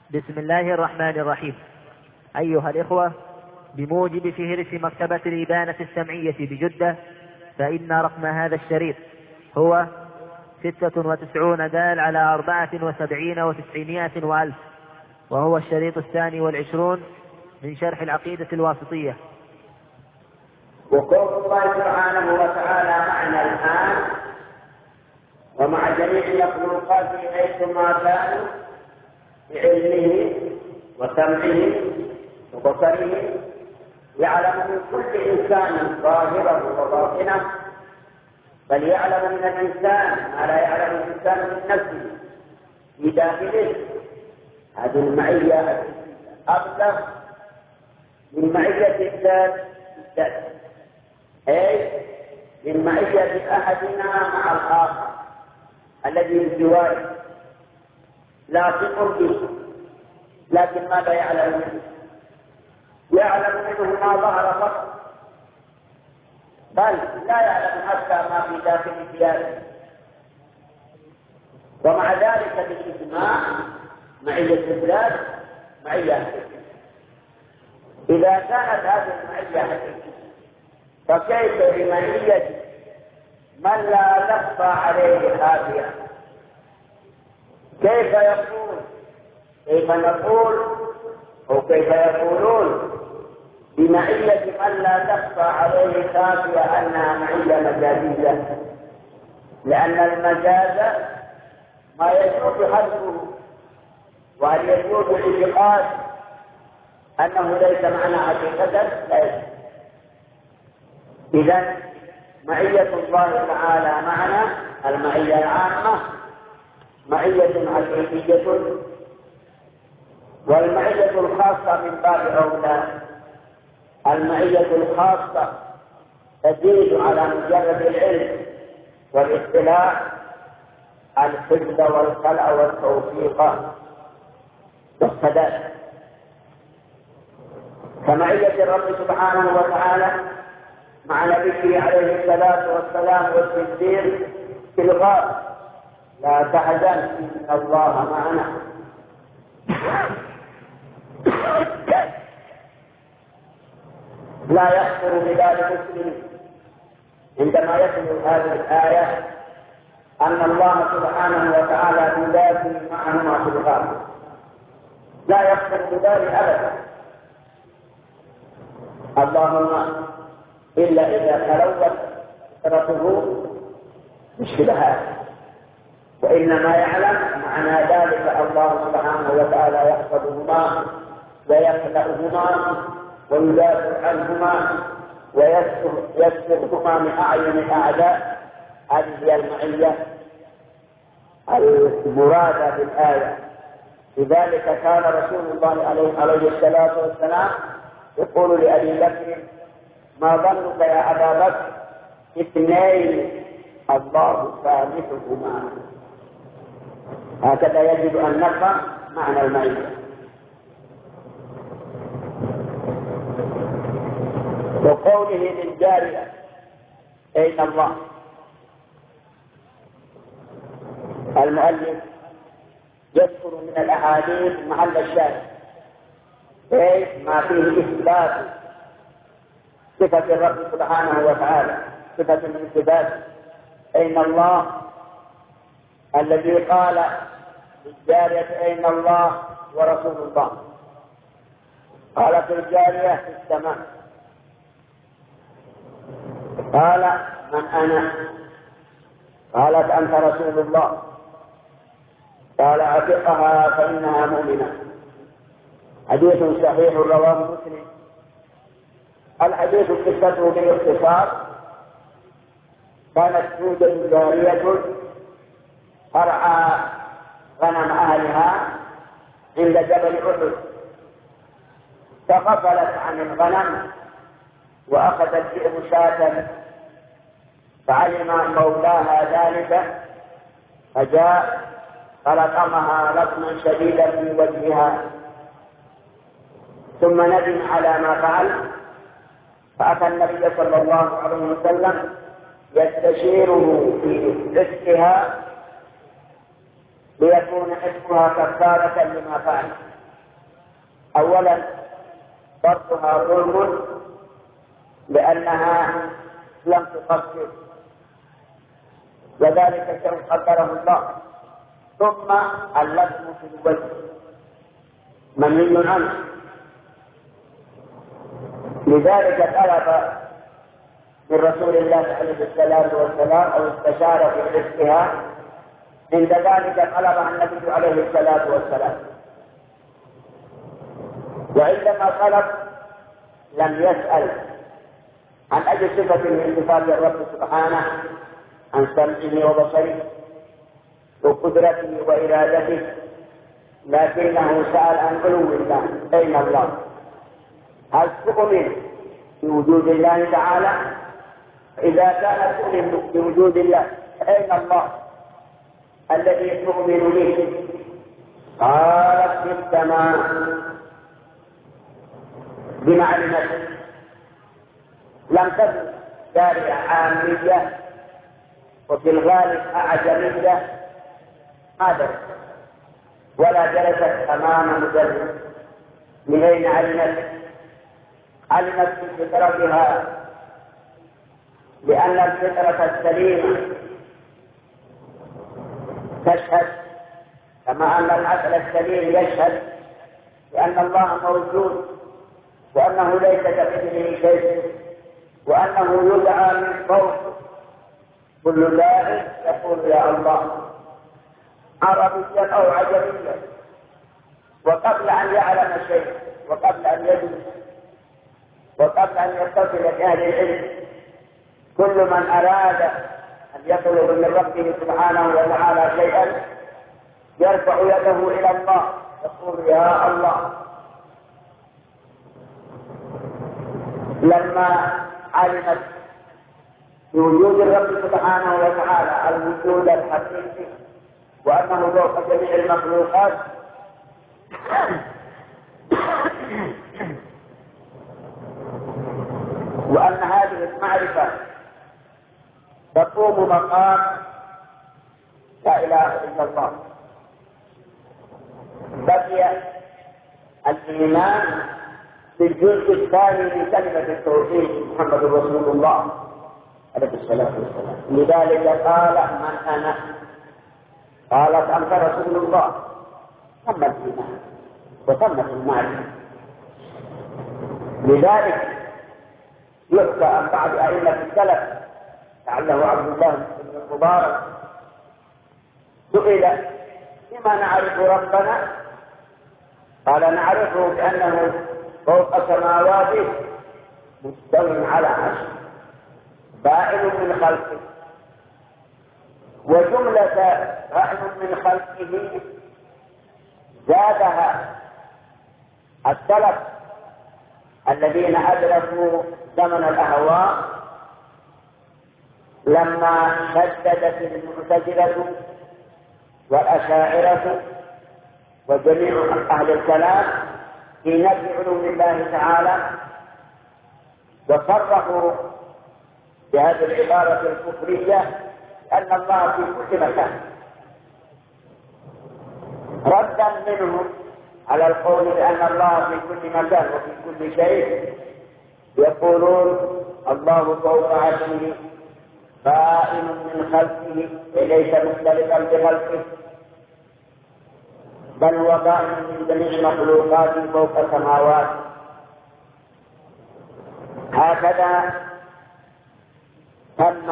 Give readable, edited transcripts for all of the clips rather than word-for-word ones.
بسم الله الرحمن الرحيم. أيها الإخوة، بموجب فهرس مكتبة الإبانة السمعية بجدة، فإن رقم هذا الشريط هو 96 دال على 74 و900 وألف، وهو الشريط 22 من شرح العقيدة الواسطية. وقول الله سبحانه وتعالى معنا الآن ومع جميع مخلوقاته حيثما كانوا بعلمه وسمعه وبصره، يعلم من كل إنسان ظاهره وباطنه، بل يعلم من الإنسان ما لا يعلم الإنسان من نفسه في داخله. هذه المعية أبلغ من معية الذات، أي من معية أحدنا مع الآخر الذي بجواره لا تقربه، لكن ماذا يعلم منه؟ يعلم منه ما ظهر فقط، بل لا يعلم حتى ما في داخل ثيابه. ومع ذلك بالاجماع معية الذات معية حقيقية. إذا كانت هذه المعية حقيقية، فكيف بمعية من لا تخفى عليه خافية؟ كيف نقول أو كيف يقولون بمعية من لا تخفى عليه خافية أنها معية مجازية؟ لأن المجاز ما يجوز حذفه، وهل يجوز الاعتقاد أنه ليس معنى حقيقة؟ لا. إذن معية الله تعالى معنا المعية العامة معية حقيقية، والمعية الخاصة من باب أولى. المعية الخاصة تزيد على مجرد العلم والاطلاع الحفظ والخلع والتوفيق والسداد، كمعية الرب سبحانه وتعالى مع نبيه عليه الصلاة والسلام والتذكير في الغار: لا تحزن إن الله معنا. لا يخطر ببال مسلم عندما يتلو هذه الآية أن الله سبحانه وتعالى بذاته معهما في الغار. لا يخطر ببال أبدا، اللهم إلا إذا تلوث فطرته بالشبهات، وإنما يعلم معنى ذلك الله سبحانه وتعالى يحفظهما ويخلقهما ويدافع عنهما ويسلبهما من أعين الأعداء. هذه هي المعية المرادة بالآية. لذلك كان رسول الله عليه الصلاة والسلام يقول لأبي بكر: ما ظنك يا أبا بكر اثنين الله ثالثهما. هكذا يجب أن نفهم معنى المعية. وقوله للجارية أين الله، المؤلف يذكر من الأحاديث محل الشاهد، أي ما فيه إثبات صفة الرب سبحانه وتعالى، صفة من صفات أين الله، الذي قال للجارية أين الله ورسول الله؟ قالت الجارية في السماء. قال: من أنا؟ قالت: أنت رسول الله. قال: أعتقها فإنها مؤمنة. حديث صحيح رواه مسلم. الحديث قصته بالاختصار: كانت توجد جارية ترعى غنم أهلها عند جبل أحد، فغفلت عن الغنم وأخذت الذئب شاة، فعلم مولاها ذلك فجاء فلطمها لطما شديدا في وجهها، ثم ندم على ما فعل، فأتى النبي صلى الله عليه وسلم يستشيره في عتقها ليكون عتقها كفارة لما فعل. أولا طردها ظلم لأنها لم تقصر، وذلك شيء قدره الله. ثم اللبس في الوجه منهي عنه، لذلك طلب من رسول الله عليه الصلاة والسلام أو استشار في رزقها، عند ذلك طلبها النبي عليه الصلاة والسلام. وعندما طلب لم يسأل عن أي صفة من صفات الرب سبحانه، عن سمعه وبصره وقدرته وإرادته، لكنه سأل عن علو الله. أين الله؟ هل تؤمن بوجود الله تعالى؟ إذا كانت تؤمن بوجود الله أين الله الذي تؤمن به؟ قالت في السماء بمعرفته، لم تكن جارية عامية وفي الغالب أعجمية هذا، ولا جلست أمام مدرس. من أين علمت؟ علمت في فطرتها، لأن الفطرة السليمة تشهد، كما أن العقل السليم يشهد بأن الله موجود، وأنه ليس كمثله شيء، وأنه يدعى من فوق. كل داع يقول يا الله، عربيا أو عجميا، وقبل أن يعلم شيء، وقبل أن يدرس، وقبل أن يتصل بأهل العلم، كل من أراد أن يطلب من ربه سبحانه وتعالى شيئا يرفع يده إلى الله يقول يا الله. لما علمت بوجود الرب سبحانه وتعالى الوجود الحقيقي، وأنه فوق جميع المخلوقات، وأن هذه المعرفة تقوم مقام لا إله إلا الله، بقي الإيمان بالجزء الثاني من كلمة التوحيد محمد رسول الله عليه الصلاة والسلام. لذلك قال من أنا؟ قالت أنت رسول الله. تم الإيمان وتمت المعرفة. لذلك يحكى عن بعض أئمة السلف لعله عبد الله بن المبارك سئل بما نعرف ربنا؟ قال نعرفه بأنه فوق سماواته مستو على عرشه بائن من خلقه. وجملة بائن من خلقه زادها السلف الذين أدركوا زمن الأهواء لما شددت المعتزلة والأشاعرة وجميع أهل الكلام في نفي علو الله تعالى، وصرحوا بهذه العبارة الكفرية أن الله في كل مكان، ردا منهم على القول بأن الله في كل مكان وفي كل شيء. يقولون الله فوق عرشه بائن من خلقه وليس مختلفا بخلقه، بل هو بائن من جميع مخلوقاته فوق السماوات. هكذا تم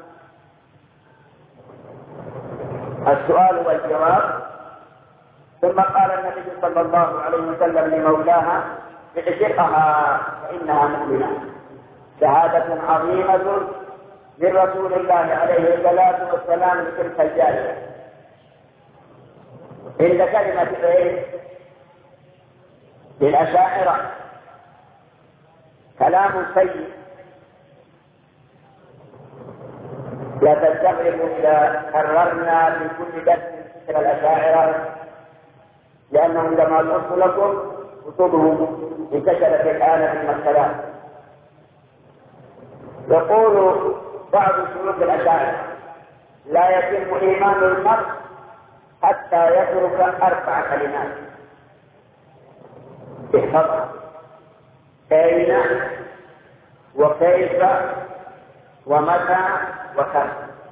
السؤال والجواب. ثم قال النبي صلى الله عليه وسلم لمولاها اعتقها فإنها مؤمنة. شهادة عظيمة من رسول الله عليه الصلاة والسلام لتلك الجارية. عند كلمة ايه للأشاعرة كلام سيء، لا تستغربوا إذا قررنا في كل درس ذكر الأشاعرة، لأنهم لما قلت لكم كتبهم انتشرت الآن في المكتبات. يقول بعض شيوخ الأشاعرة لا يتم إيمان المرء حتى يترك 4 كلمات: احفظها. أين وكيف ومتى وكم.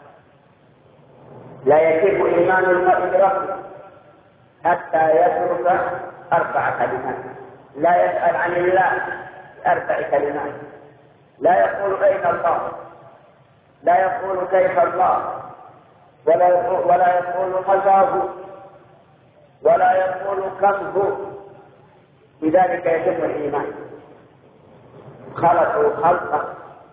لا يتم إيمان المرء بربه حتى يترك 4 كلمات. لا يسأل عن الله 4 كلمات. لا يقول أين الله، لا يقول كيف الله، ولا يقول متى هو، ولا يقول كم هو. بذلك يتم الإيمان. خلقوا خلقا.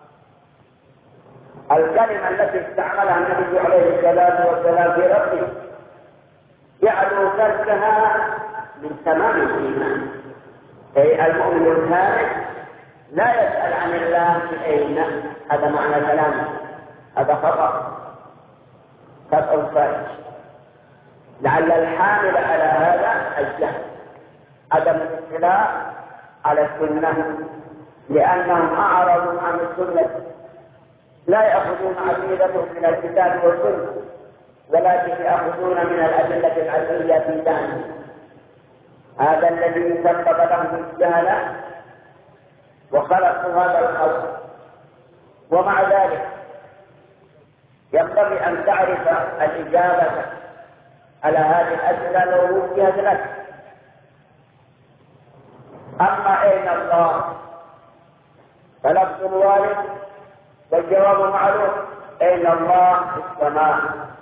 الكلمة التي استعملها النبي عليه الصلاة والسلام في ربه جعلوا تركها من تمام الإيمان. أي المؤمن الكامل لا يسأل عن الله أين. هذا معنى كلامه. هذا خطأ فاحش. لعل الحامل على هذا الجهل، عدم الاطلاع على السنة، لأنهم أعرضوا عن السنة. لا يأخذون عقيدتهم من الكتاب والسنة، ولكن يأخذون من الأدلة العقلية في ذلك. هذا الذي سبب لهم الجهل وخلقوا هذا الخلق. ومع ذلك ينبغي أن تعرف الإجابة على هذه الأسئلة لو وجهت لك. أما أين الله فلفظ الوارد والجواب معلوم. أين الله في السماء.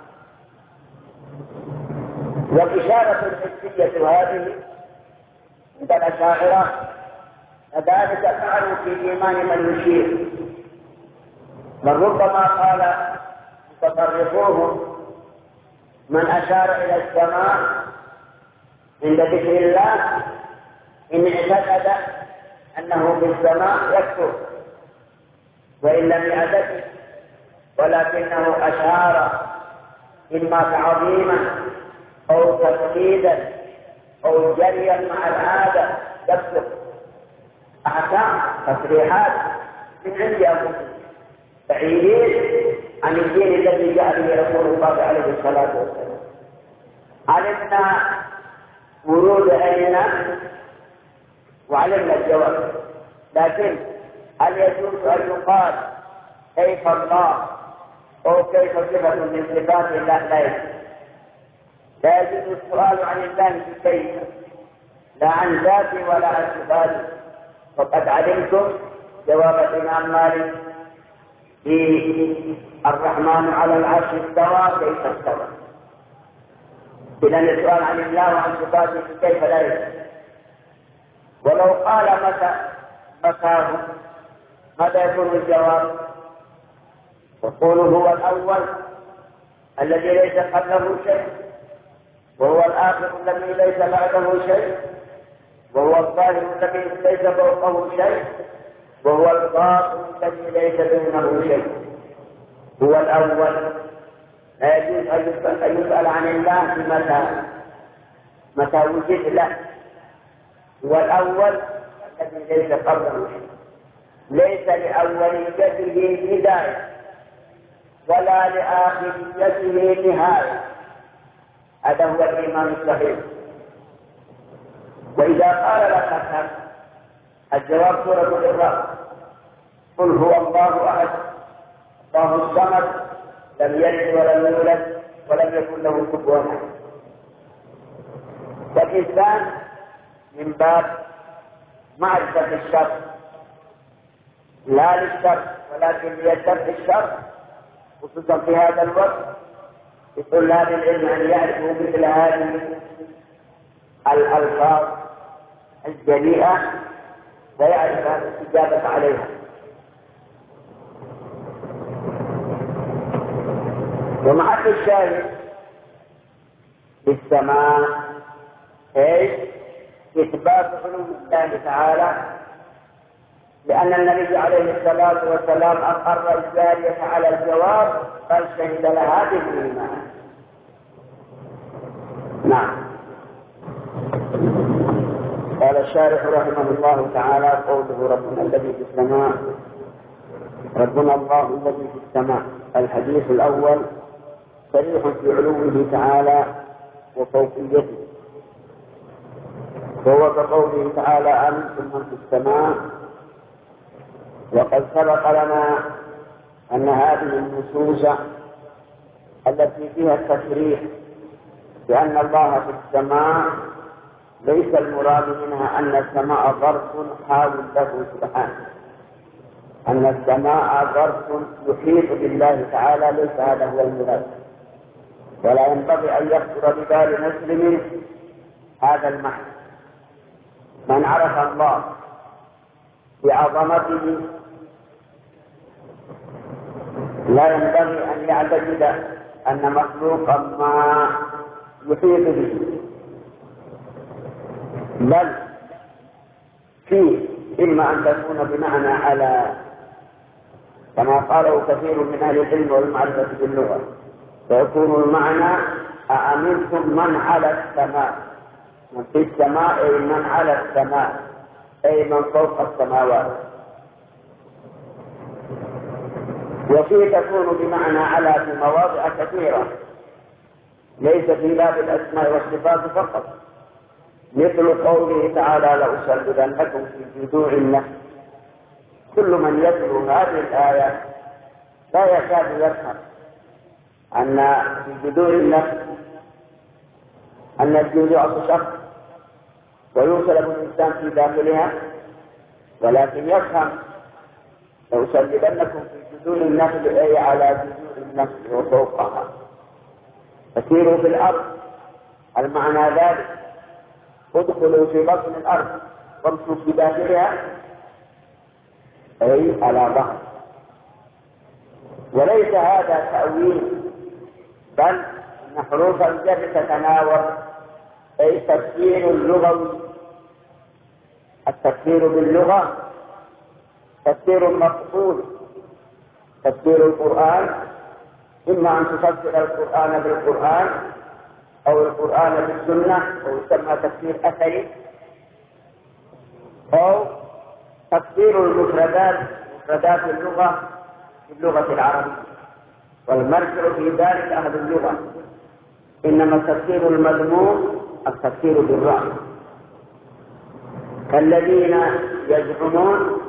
والإشارة الحسية هذه عند الأشاعرة كذلك فعلوا في إيمان من يشير. بل ربما قال متطرفوهم من أشار إلى السماء عند ذكر الله إن اعتقد أنه في السماء يكفر، وإن لم يعتقد ولكنه أشار إما تعظيما أو تقليدا أو جريا مع العادة يكفر. أحكام تصريحات من عند أنفسهم بعيدين عن الدين الذي جاء به رسول الله عليه الصلاة والسلام. علمنا ورود أين وعلمنا الجواب، لكن هل يجوز أن يقال كيف الله أو كيف صفة من صفات الله؟ لا يجوز السؤال عن الله بكيف، لا عن ذاته ولا عن صفاته. وقد علمتم جواب الإمام مالك في الرحمن على العرش استوى كيف استوى. إذن السؤال عن الله وعن صفاته كيف لا يجوز. ولو قال متى ماذا يكون الجواب؟ يقول هو الأول الذي ليس قبله شيء، وهو الآخر الذي ليس بعده شيء، وهو الظاهر الذي ليس فوقه شيء، وهو الباطن الذي ليس دونه شيء. هو الأول. لا يجوز أن يسأل عن الله متى وجد له. هو الأول الذي ليس قبله شيء، ليس لأوليته بداية ولا لآخريته نهاية. هذا هو الإيمان الصحيح. وإذا قال لك الجواب سورة الإخلاص: قل هو الله أحد الله الصمد لم يلد ولم يولد ولم يكن له كفوا أحد. والإنسان من باب معرفة الشر، لا للشر ولكن ليشترط الشر، خصوصا في هذا الوقت لطلاب العلم أن يعرفوا مثل هذه الألفاظ الجليئة ويعرف الاستجابة عليها. ومحل الشاهد في السماء أي إثبات علو الله تعالى، لأن النبي عليه الصلاة والسلام أقر الجارية على الجواب بل شهد لها بالإيمان. نعم. قال الشارح رحمه الله تعالى: قوله ربنا الذي في السماء، ربنا الله الذي في السماء. الحديث الأول صريح في علوه تعالى وفوقيته، وهو كقوله تعالى أمنتم من في السماء. وقد سبق لنا أن هذه النصوص التي فيها التصريح بأن الله في السماء ليس المراد منها أن السماء ظرف حاول له سبحانه، أن السماء ظرف يحيط بالله تعالى، ليس هذا هو المراد. ولا ينبغي أن يخطر ببال مسلم هذا المعنى. من عرف الله بعظمته لا ينبغي أن يعتقد أن مخلوقا ما يحيط به، بل فيه إما أن تكون بمعنى على، كما قاله كثير من أهل العلم والمعرفة باللغة، فيكون المعنى أأمنتم من على السماء، من في السماء أي من على السماء، أي من فوق السماوات. وفيه تكون بمعنى على في مواضع كثيرة، ليس في باب الأسماء والصفات فقط، مثل قوله تعالى لأصلبنكم في جذوع النخل. كل من يتلو هذه الآية لا يكاد يفهم أن في جذوع النخل أن الجذوع تشق ويوصل الإنسان في داخلها، ولكن يفهم لأصلبنكم في جذوع النخل أي على جذوع النخل وفوقها. فسيروا في الأرض، المعنى ذلك ادخلوا في بطن الأرض وامشوا في داخلها أي على ظهر. وليس هذا تأويل، بل إن حروف الجر تتناول، أي تفسير لغوي. التفسير باللغة تفسير مقصود. تفسير القرآن إما أن تفسر القرآن بالقرآن أو القرآن بالسنة، أو يسمى تفسير أثري، أو تفسير مفردات اللغة باللغة العربية، والمرجع في ذلك أهل اللغة. إنما التفسير المذموم التفسير بالرأي، كالذين يزعمون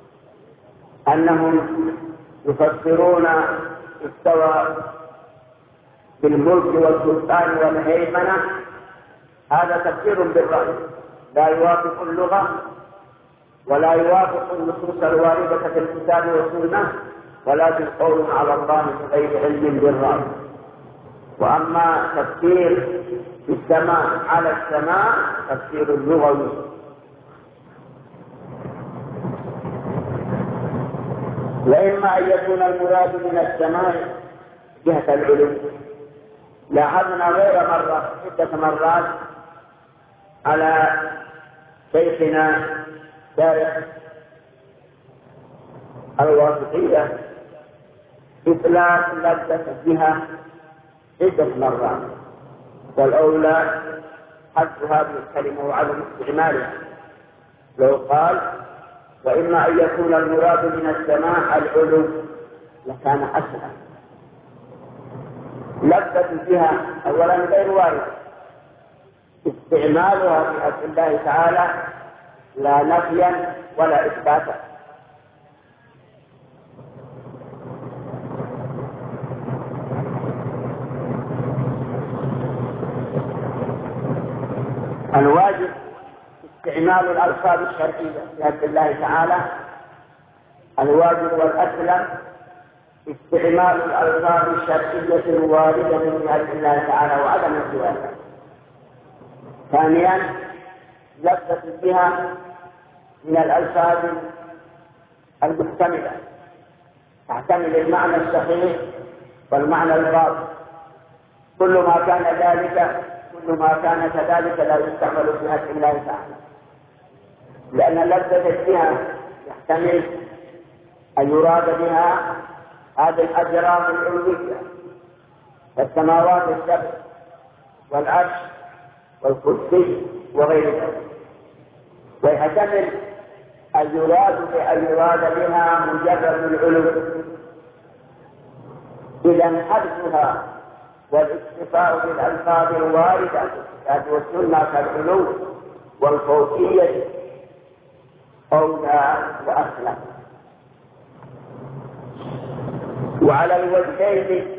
أنهم يفسرون استوى بالملك والسلطان والهيمنة، هذا تفسير بالرأي لا يوافق اللغة ولا يوافق النصوص الواردة في الكتاب والسنة، ولكن قول على الله بغير علم بالرأي. وأما تفسير السماء على السماء تفسير لغوي. وإما أن يكون المراد من السماء جهة العلو. لاحظنا غير مرة عدة مرات على شيخنا شارح الواسطية إطلاق لفظة الجهة عدة مرات، والأولى حذف هذه الكلمة وعدم استعمالها. لو قال وإما أن يكون المراد من السماء العلو لكان أسهل. لفظة الجهة أولا غير واردة، استعمالها في أسم الله تعالى لا نفيا ولا إثباتا. الواجب استعمال الألفاظ الشرعية في أسم الله تعالى. الواجب والأسلم استعمال الألفاظ الشرعية الواردة في اسم الله تعالى وعدم الزواج. ثانيا لفظة الجهة من الألفاظ المحتملة، تحتمل المعنى الصحيح والمعنى الباطل. كل ما كان كذلك لا يستعمل في اسم الله تعالى، لأن لفظة الجهة يحتمل أن يراد بها هذه الأجرام العلوية والسماوات السبع والعرش والكرسي وغير ذلك، ويحتمل أن يراد بها مجرد العلو. إذا حذفها والاكتفاء بالألفاظ الواردة في الكتاب والسنة كالعلو والفوقية أولى وأسلم. وعلى الوجهين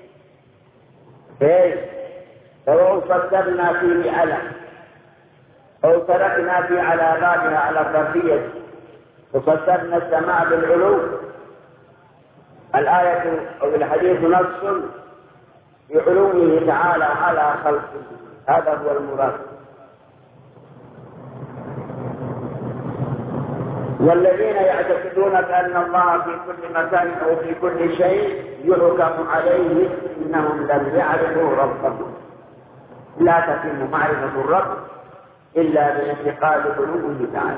سواء صدرنا فيه على أو تركنا في علاماتها على الظرفية وصدرنا السماء بالعلو، الآية أو الحديث نص بعلوه تعالى على خلقه، هذا هو المراد. والذين يعتقدون بأن الله في كل مكان أو في كل شيء يحكم عليه إنهم لم يعرفوا ربهم. لا تتم معرفة الرب إلا باعتقاد علوه تعالى.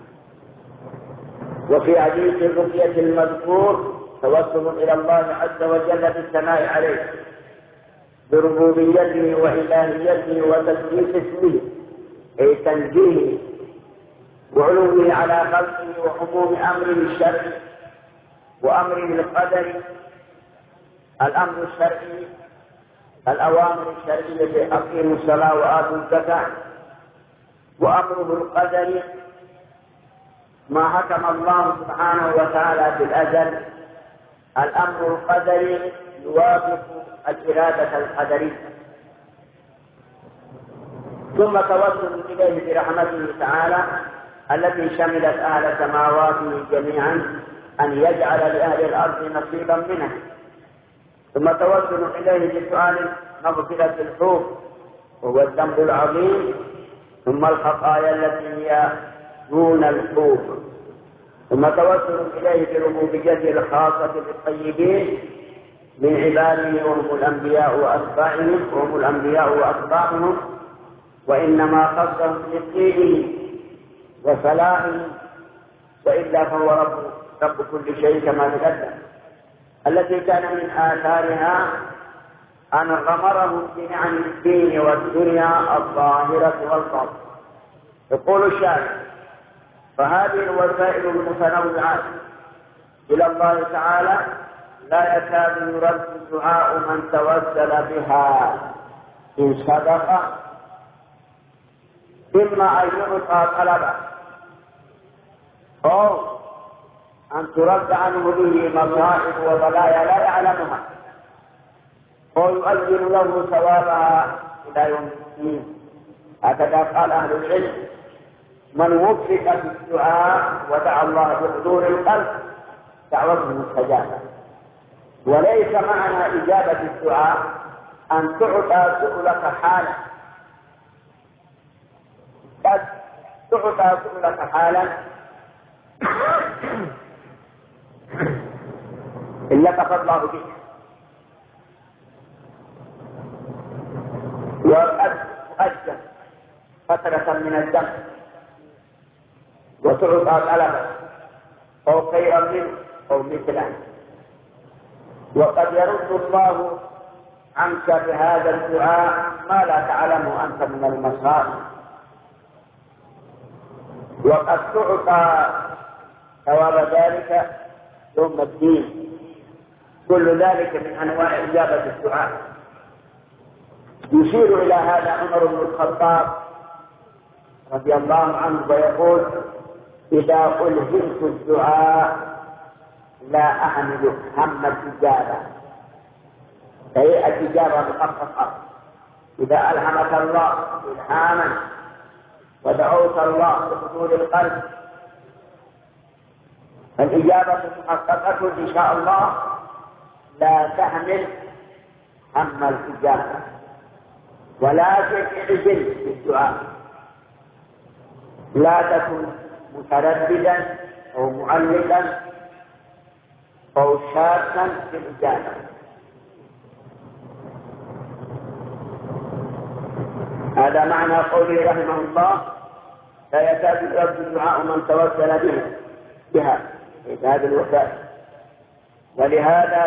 وفي حديث الرقية المذكور توسل إلى الله عز وجل بالثناء عليه بربوبيته وإلهيته وتثبيت اسمه أي تنزيهه وعلوه على خلقه وعموم أمره الشرعي وأمره القدري. الأمر الشرعي الأوامر الشرعية أقيموا الصلاة وآتوا الزكاة، وأمره القدري ما حكم الله سبحانه وتعالى في الأزل. الأمر القدري يوافق الإرادة القدرية. ثم توسل إليه برحمته تعالى التي شملت أهل سماواته جميعا أن يجعل لأهل الأرض نصيبا منه. ثم توسل إليه بسؤال مغفرة الحوف وهو الذنب العظيم، ثم الخطايا التي هي دون الحوف. ثم توسل إليه بربوبيته الخاصة بالطيبين من عباده وهم الأنبياء وأتباعهم وإنما خصهم بطيبه وصلاحه، وإلا فهو رب كل شيء كما تقدم، التي كان من آثارها أن غمرهم بنعم الدين والدنيا الظاهرة والباطنة. يقول الشاعر: فهذه الوسائل المتنوعة إلى الله تعالى لا يكاد يرد دعاء من توسل بها إن صدق، إما أن يعطى طلبه أو أن ترد عنه به مصائب وبلايا لا يعلمها، أو يؤجل له ثوابها إلى يوم الدين. هكذا قال أهل العلم: من وفق في الدعاء ودعا الله بحضور القلب دعوته مستجابة. وليس معنى إجابة الدعاء أن تعطى سؤلك حالا، قد تعطى سؤلك حالا إلا كفى الله بك، وقد تؤجل فترة من الدم وتعطى طلبا أو خيرا منه أو مثله. وقد يرد الله عنك بهذا الدعاء ما لا تعلمه أنت من المصائب، وقد تعطى ثواب ذلك يوم الدين. كل ذلك من أنواع إجابة الدعاء. يشير إلى هذا عمر بن الخطاب رضي الله عنه ويقول: إذا ألهمت الدعاء لا أحمل هم الإجابة، أي الإجابة محققة. إذا ألهمك الله إلهاما ودعوت الله بحضور القلب فالإجابة محققة إن شاء الله، لا تحمل هم الإجابة ولا تجزل بالدعاء. لا تكن مترددا أو معلقا أو شاكا في الإجابة. هذا معنى قوله رحمه الله: لا يكاد يرد دعاء من توسل بها في هذه الوسائل. ولهذا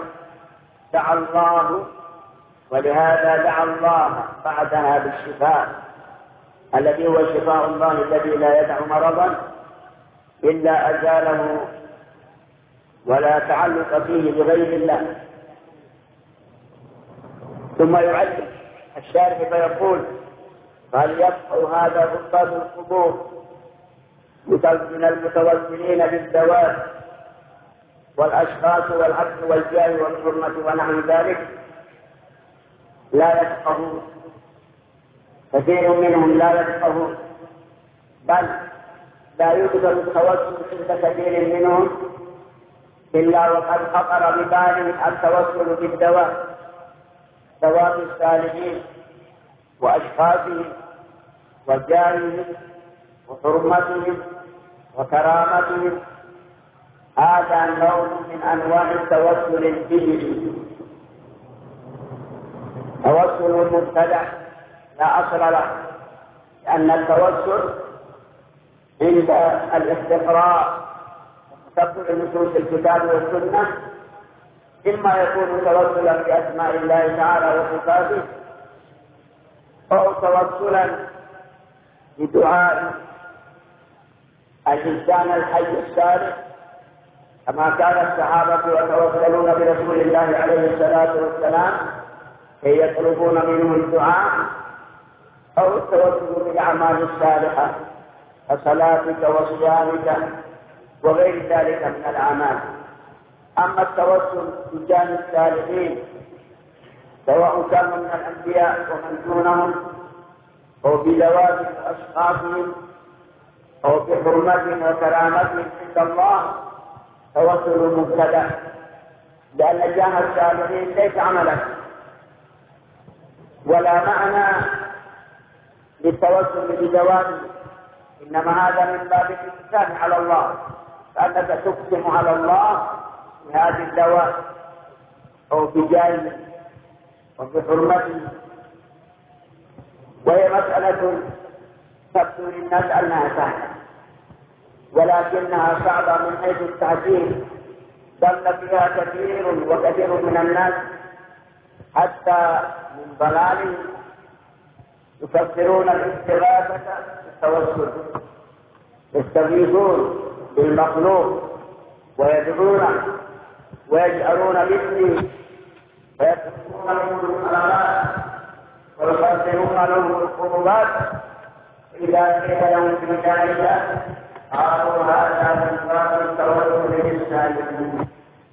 دعا الله بعدها بالشفاء الذي هو شفاء الله الذي لا يدع مرضا إلا أزاله ولا تعلق فيه بغير الله. ثم يعلم الشارح فيقول: فهل يبقى هذا عباد القبور من المتوسلين بالذوات والأشخاص والعبد والجاه والحرمة ونحو ذلك؟ لا يفقهون، كثير منهم لا يفقهون، بل لا يقدر التوسل عند كثير منهم إلا وقد خطر بباله التوسل بالذوات، ذوات الصالحين وأشخاصهم وجاههم وحرمتهم وكرامتهم. هذا نوع من أنواع التوسل البدعي، توسل مبتدع لا أصل له، لأن التوسل عند الاستقراء وتتبع نصوص الكتاب والسنة إما يكون توسلا بأسماء الله تعالى وصفاته أو توسلا بدعاء الإنسان الحي الصالح، كما كان الصحابة يتوسلون برسول الله عليه الصلاة والسلام كي يطلبون منه الدعاء، أو التوسل بالأعمال الصالحة كصلاتك وصيامك وغير ذلك من الأعمال. أما التوسل بجانب الصالحين سواء كانوا من الأنبياء ومن دونهم أو بذوات أشخاصهم أو بحرمتهم وكرامتهم عند الله، توسل مبتدع، لأن جاه الصالحين ليس عملا ولا معنى للتوسل بذواتهم، إنما هذا من باب الإقسام على الله، فأنك تقسم على الله بهذه الذوات أو بجاهه وبحرمته. وهي مسألة تبدو للناس أنها سهلة، ولكنها صعبة من حيث التعجيل، ضل فيها كثير من الناس حتى من ضلالهم يفسرون الاستغاثة بالتوسل، يستغيثون بالمخلوق ويدعونه ويجعلون باسمه ويكتبون له الصلوات ويقدرون له القربات. إذا قيل لهم في ذلك قالوا هذا من باب التوسل بالصالحين.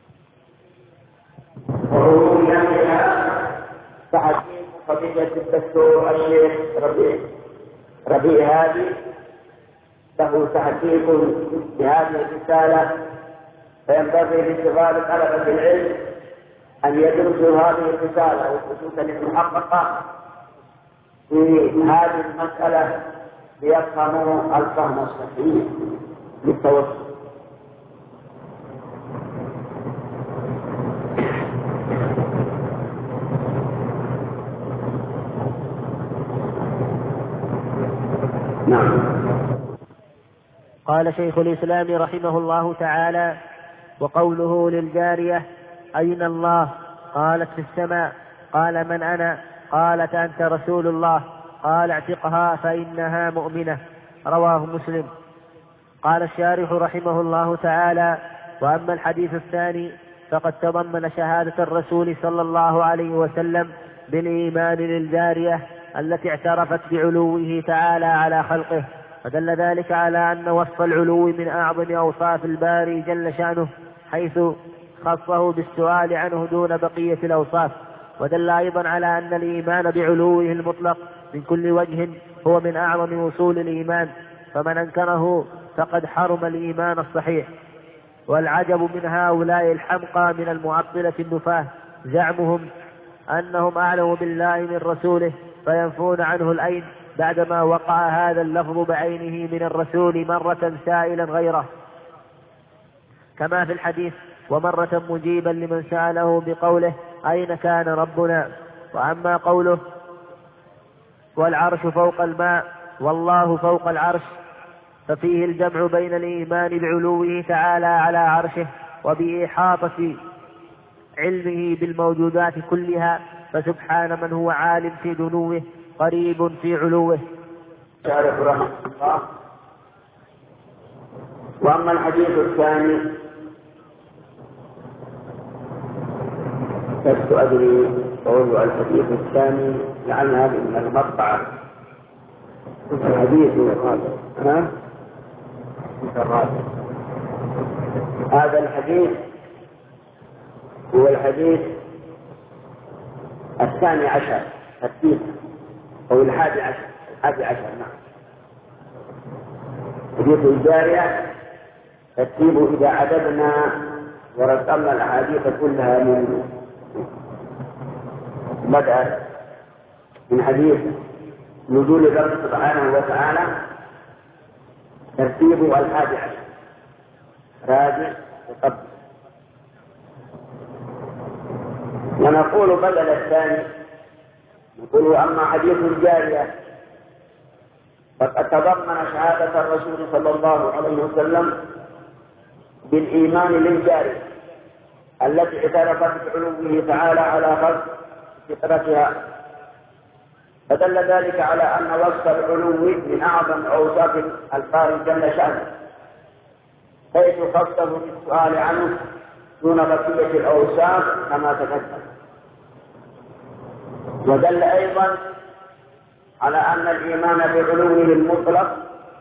وعموما بها تحكيم قضية الدكتور الشيخ ربيع هادي له تحقيق بهذه الرسالة، فينبغي لصغار طلبة العلم أن يدرسوا هذه الرسالة وخصوصا المحققة في هذه المسألة ليفهموا الفهم الصحيح للتوسل. نعم. قال شيخ الإسلام رحمه الله تعالى: وقوله للجارية: أين الله؟ قالت: في السماء. قال: من أنا؟ قالت: أنت رسول الله. قال: اعتقها فإنها مؤمنة. رواه مسلم. قال الشارح رحمه الله تعالى: وأما الحديث الثاني فقد تضمن شهادة الرسول صلى الله عليه وسلم بالإيمان للجارية التي اعترفت بعلوه تعالى على خلقه، فدل ذلك على أن وصف العلو من أعظم أوصاف الباري جل شأنه، حيث خصه بالسؤال عنه دون بقية الأوصاف. ودل أيضا على أن الإيمان بعلوه المطلق من كل وجه هو من أعظم وصول الإيمان، فمن أنكره فقد حرم الإيمان الصحيح. والعجب من هؤلاء الحمقى من المعطلة النفاة زعمهم أنهم أعلم بالله من رسوله، فينفون عنه العين بعدما وقع هذا اللفظ بعينه من الرسول مرة سائلا غيره، كما في الحديث: ومرة مجيبا لمن سأله بقوله: أين كان ربنا؟ وأما قوله: والعرش فوق الماء والله فوق العرش، ففيه الجمع بين الإيمان بعلوه تعالى على عرشه وبإحاطة علمه بالموجودات كلها، فسبحان من هو عالم في دنوه قريب في علوه. وأما الحديث الثاني لست أدري قول الحديث الثاني لعل هذه من المطبعة الحديث هذا الحديث هو الحديث 12 الترتيب أو 11 نعم. حديث الجارية ترتيب إذا عددنا ورتبنا الأحاديث كلها من بدأ من حديث نزول الرب سبحانه وتعالى ترتيب 11 راجع وقبل. ونقول بدل الثاني نقول أما حديث الجارية فقد تضمن شهادة الرسول صلى الله عليه وسلم بالإيمان للجارية التي اعترفت بعلوه تعالى على خلق فطرتها، فدل ذلك على أن وصف العلو من أعظم أوصاف الباري جل شأنه، حيث خصه بالسؤال عنه دون بقية الأوصاف كما تقدم. ودل أيضا على أن الإيمان بعلوه المطلق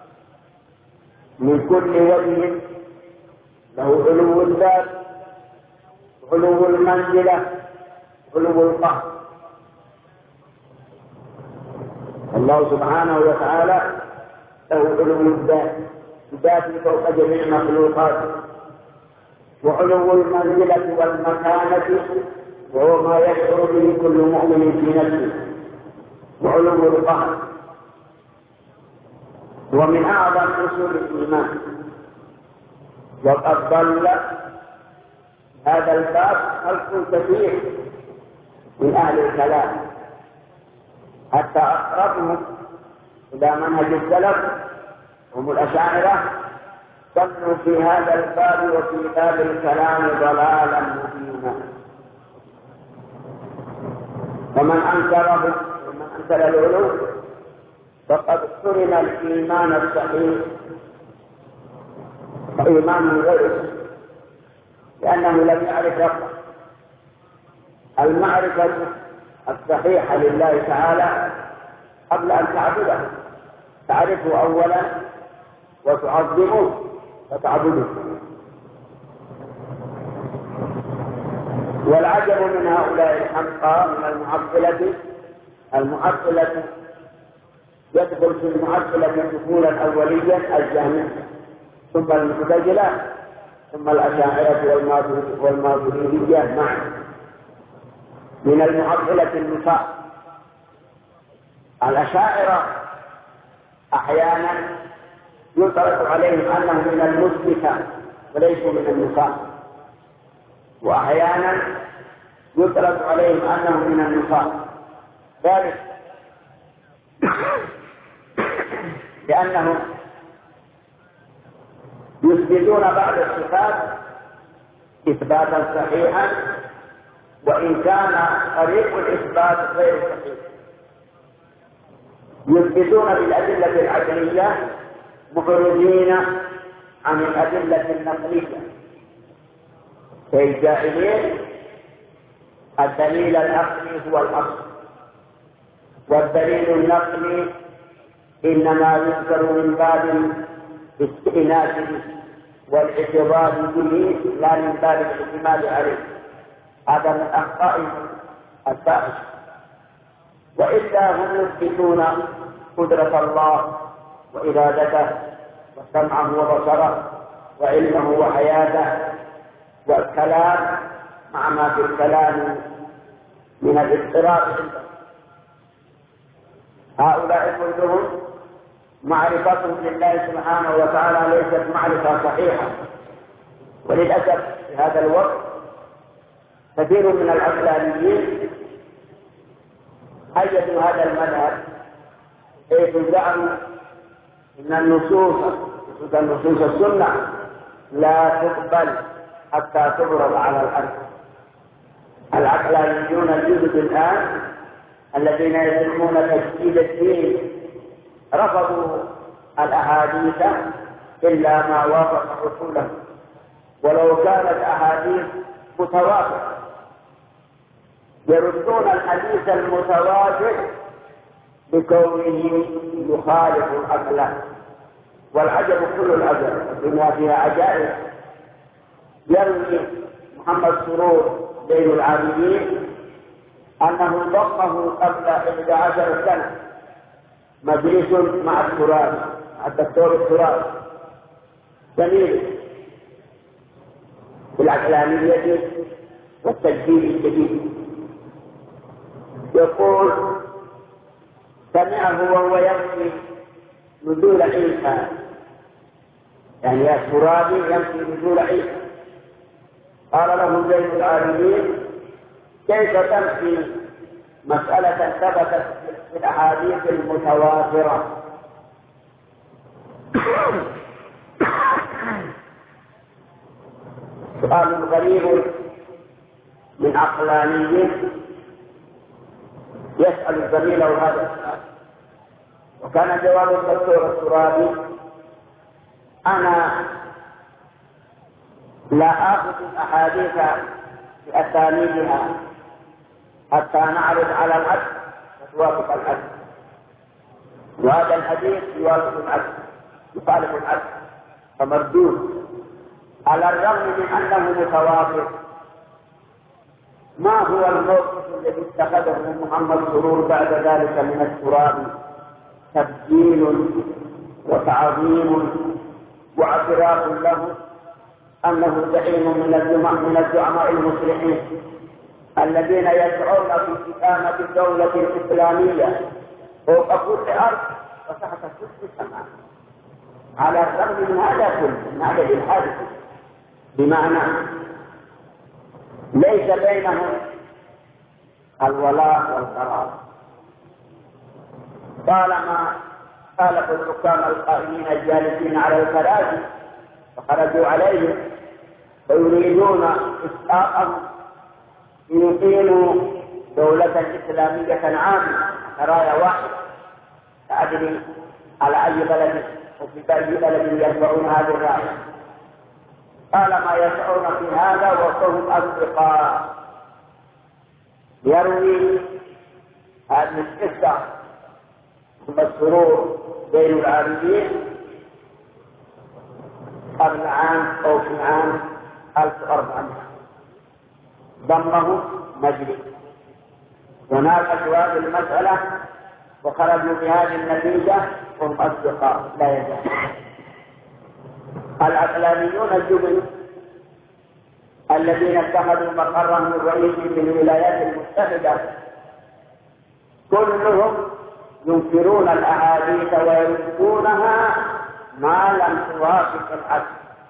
من كل وجه له علو الذات، علو المنزلة، علو القهر. الله سبحانه وتعالى له علو الذات، ذاته فوق جميع مخلوقاته، وعلو المنزلة والمكانة وهو ما يشعر به كل مؤمن في نفسه، وعلو القهر. ومن أعظم أصول الإيمان. وقد ضل هذا الباب خلق كثير من أهل الكلام حتى أقربهم إلى منهج السلف هم الأشاعرة ضلوا في هذا الباب وفي باب الكلام ضلالا مبينا. ومن أنكره ومن أنكر العلو فقد حرم الإيمان الصحيح وإيمان غيره، لأنه لم يعرف ربه. المعرفة الصحيحة لله تعالى قبل أن تعبده، تعرفه أولا وتعظمه وتعبده. والعجب من هؤلاء الحمقى من المعطلة يدخل في المعطلة دخولا أوليا الجهمية، ثم المعتزلة، ثم الأشاعرة والماتريدية معا. من المعطلة النفاق. الأشاعرة أحيانا يطلق عليهم أنهم من المثبتة وليسوا من النفاق، وأحيانا يطلق عليهم أنهم من النفاق، ذلك لأنهم يثبتون بعض الصفات إثباتا صحيحا وإن كان طريق الإثبات غير صحيح. يثبتون بالأدلة العقلية مخرجين عن الأدلة النقلية، كالجاهلين الدليل العقلي هو الأصل، والدليل النقلي إنما يذكر من باب استئناسه والاعتراض به لا من باب الاعتماد عليه. هذا من أخطائهم الفاحشة. وإلا هم يثبتون قدرة الله وإرادته وسمعه وبصره وعلمه وحياته والكلام مع ما في الكلام من الاضطراب عنده. هؤلاء كلهم معرفتهم لله سبحانه وتعالى ليست معرفة صحيحة. وللأسف في هذا الوقت كثير من العقلانيين أيدوا هذا المذهب، حيث زعموا أن النصوص السنة لا تقبل حتى تبرز على الأرض. العقلانيون الجدد الآن الذين يسمون تجديد الدين رفضوا الأحاديث إلا ما وافق عقولهم، ولو كانت أحاديث متوافقة يردون الحديث المتواتر بكونه يخالف العقل. والعجب كل العجب، الدنيا فيها عجائب. يروي محمد سرور زين العابدين أنه ضمه قبل 11 سنة مجلس مع الترابي، مع الدكتور الترابي زميل في العقلانية والتجديد الجديد. يقول سمعه وهو يمشي نزول عيسى، يعني يا الترابي يمشي نزول عيسى. قال له زين العابدين كيف تمشي مسألة ثبتت في الأحاديث المتواترة؟ سؤال غريب من عقلاني يسأل زميله هذا السؤال. وكان جواب الدكتور الترابي أنا لا آخذ الأحاديث بأسانيدها حتى نعرض على العدل وتوافق العدل، وهذا الحديث يوافق العدل يخالف العدل فمردود، على الرغم من أنه متوافق. ما هو الموقف الذي اتخذه محمد سرور بعد ذلك من الترابي؟ تبجيل وتعظيم واعتراف له أنه زعيم من الزعماء المصلحين الذين يسعون في إقامة الدولة الإسلامية فوق كل أرض وتحت كل سماء. على الرغم من هذا كله، من هذا الحادث، بمعنى ليس بينهم الولاء والقرار. طالما خالفوا الحكام القائمين الجالسين على الكراسي فخرجوا عليهم ويريدون إسقاطهم ليقيموا دولة إسلامية عامة راية واحدة تعدل على أي بلد وفي أي بلد يرفعون هذه الراية. طالما يسعون في هذا وهم أصدقاء. يروي هذه القصة محمد سرور زين العابدين قبل عام أو في عام 1400 ضمه مجلس وناقشوا هذه المسألة وخرجوا بهذه النتيجة هم أصدقاء لا يزال. العقلانيون الجبن الذين اتخذوا مقرهم الرئيسي في الولايات المتحدة كلهم ينكرون الأحاديث ويردونها ما لم توافق العقل.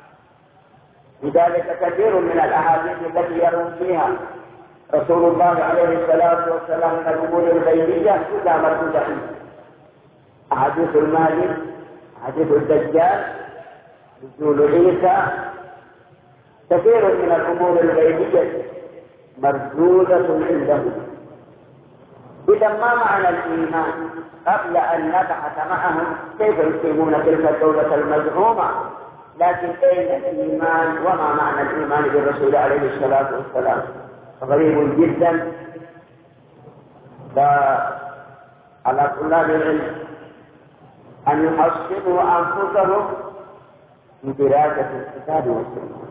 لذلك كثير من الأحاديث التي يرون فيها رسول الله عليه الصلاة والسلام من الأمور الغيبية كلها مردودة فيه. أحاديث المهدي، أحاديث الدجال، نزول عيسى، كثير من الأمور الغيبية مردودة عندهم. إذا ما معنى الإيمان قبل أن نبحث معهم كيف يقيمون تلك الدولة المزعومة؟ لكن أين الإيمان وما معنى الإيمان بالرسول عليه الصلاة والسلام؟ غريب جدا. فعلى طلاب العلم أن يحصنوا أنفسهم بدراسة الكتاب والسنة،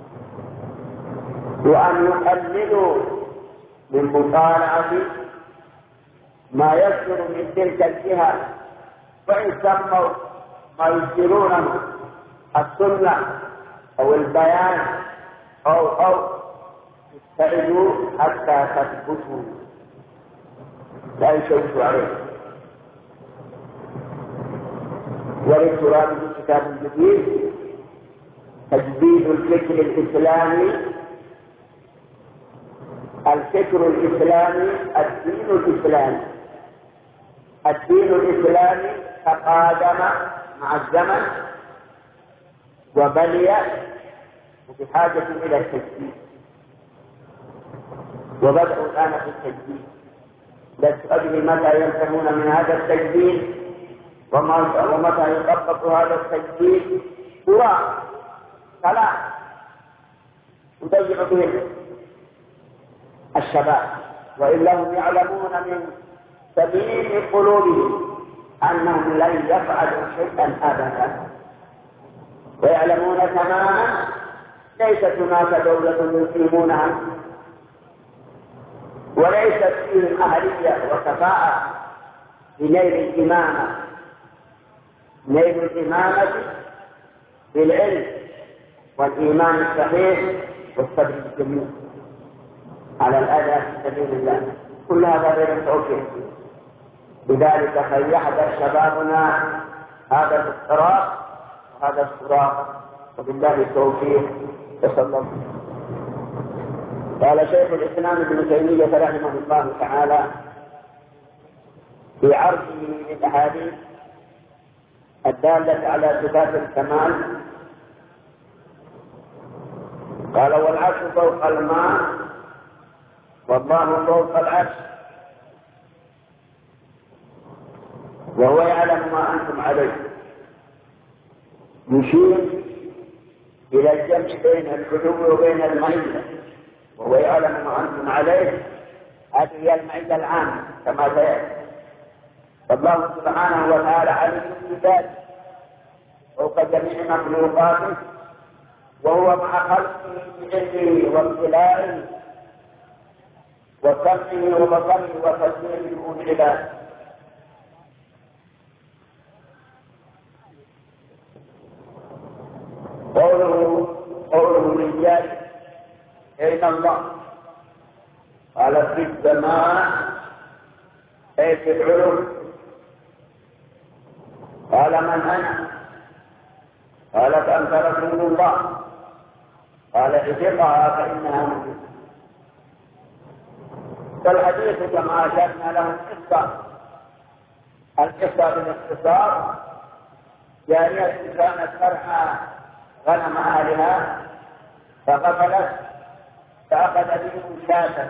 وأن يقللوا من مطالعة ما يصدر من تلك الجهة، وإن سموا ما يصدرونه السنة أو البيان أو ابتعدوا حتى تثبتوا لا يشوشوا عليه. وللترابي في كتاب جديد تجديد الفكر الإسلامي. الفكر الإسلامي الدين الإسلامي. الدين الإسلامي تقادم مع الزمن وبلي وبحاجة إلى التجديد، وبدأوا الآن في التجديد. لا أدري متى ينتهون من هذا التجديد ومتى يطبق هذا التجديد. هو ثلاث يضيع به الشباب، وإلا هم يعلمون من سبيل قلوبهم أنهم لن يفعلوا شيئا أبدا، ويعلمون تماما ليست هناك دولة يقيمونها وليست فيهم أهلية وكفاءة لنيل الإمامة، نيل الإمامة بالعلم والإيمان الصحيح والصبر الجميل على الأذى في سبيل الله، كل هذا غير توفيق. لذلك فليحذر شبابنا هذا الاضطراب وهذا الصراط، وبالله التوفيق. وصلى الله. قال شيخ الإسلام ابن تيمية رحمه الله تعالى في عرضه للأحاديث الدالة على صفات الكمال، قال: والعرش فوق الماء والله فوق العرش وهو يعلم ما أنتم عليه. يشير إلى الجمع بين العلو وبين المعية، وهو يعلم ما أنتم عليه، هذه هي المعية العامة كما سيأتي. فالله سبحانه وتعالى عليم بذاته فوق جميع مخلوقاته، وهو مع خلقه بعلمه وابتلاءه وسمعه وبصره وتسليمه دون عباده. قوله للجاري: أين الله؟ قال: في السماء، أي في العلو. قال: من أنا؟ قالت: أنت رسول الله. قال: اعتقها فإنها مجد. فالحديث كما أشرنا له القصة بالاختصار جارية كانت ترعى غنم أهلها فقتلت فأخذ بهم شاة،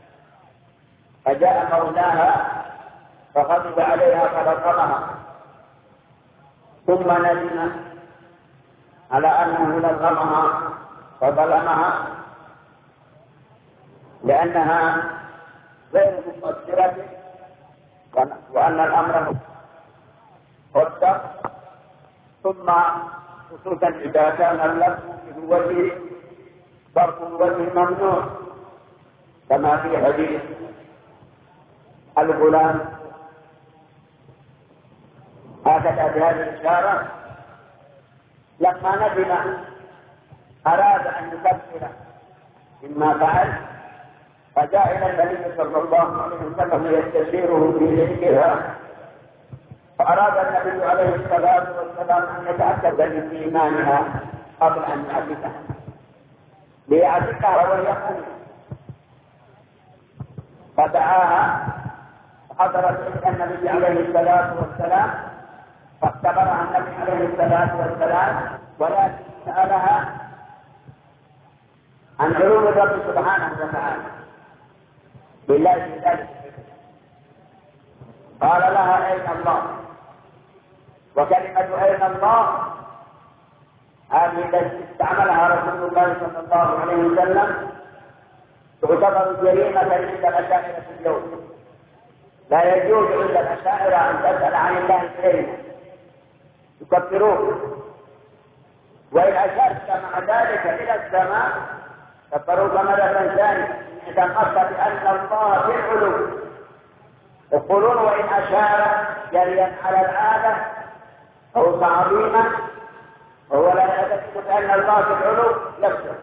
فجاء مولاها فغضب عليها فلطمها، ثم ندم على أنه لطمها فظلمها لأنها غير مقصرة، وأن الأمر قدر. ثم خصوصا إذا كان اللفظ في الوجه ضرب الوجه ممنوع، كما في حديث الغلام، هكذا بهذه الإشارة. لما ندم أراد أن يكفر مما فعل، فجاء إلى النبي صلى الله عليه وسلم يستشيره في ذلكها، فأراد النبي عليه الصلاة والسلام أن يتأكد من إيمانها قبل أن يعتقها، ليعتقها ويقول. فدعاها فحضرت عند النبي عليه الصلاة والسلام، فاختبرها النبي عليه الصلاة والسلام، ولكن سألها عن علوم الرب سبحانه وتعالى بالله في ذلك. قال لها: أين الله؟ وكلمة أين الله هذه التي استعملها رسول الله صلى الله عليه وسلم تعتبر جريمة عند الأشاعرة اليوم. لا يجوز عند الأشاعرة أن تسأل عن الله كلمة، يكفروه. وإن أشرت مع ذلك إلى السماء كفروك مرة ثانية، إذا قصد بأن الله في العلو. يقولون: وإن أشار جريا على العادة أو تعظيما وهو لا يعتقد بأن الله في العلو يكفر.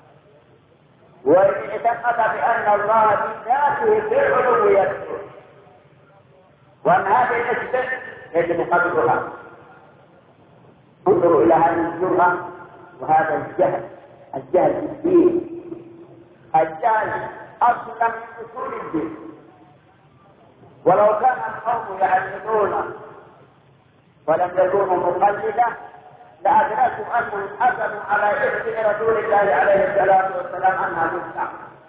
وإن اعتقد بأن الله في ذاته في العلو يكفر، وأن هذه النسبة يجب قدرها. انظروا إلى هذه الجرأة وهذا الجهل في الدين. الجهل أصلا من أصول الدين، ولو كان القوم يعلمون ولم يكونوا مقلدة لأدركوا أنهم حكموا على إثم رسول الله عليه الصلاة والسلام أنها تسمع،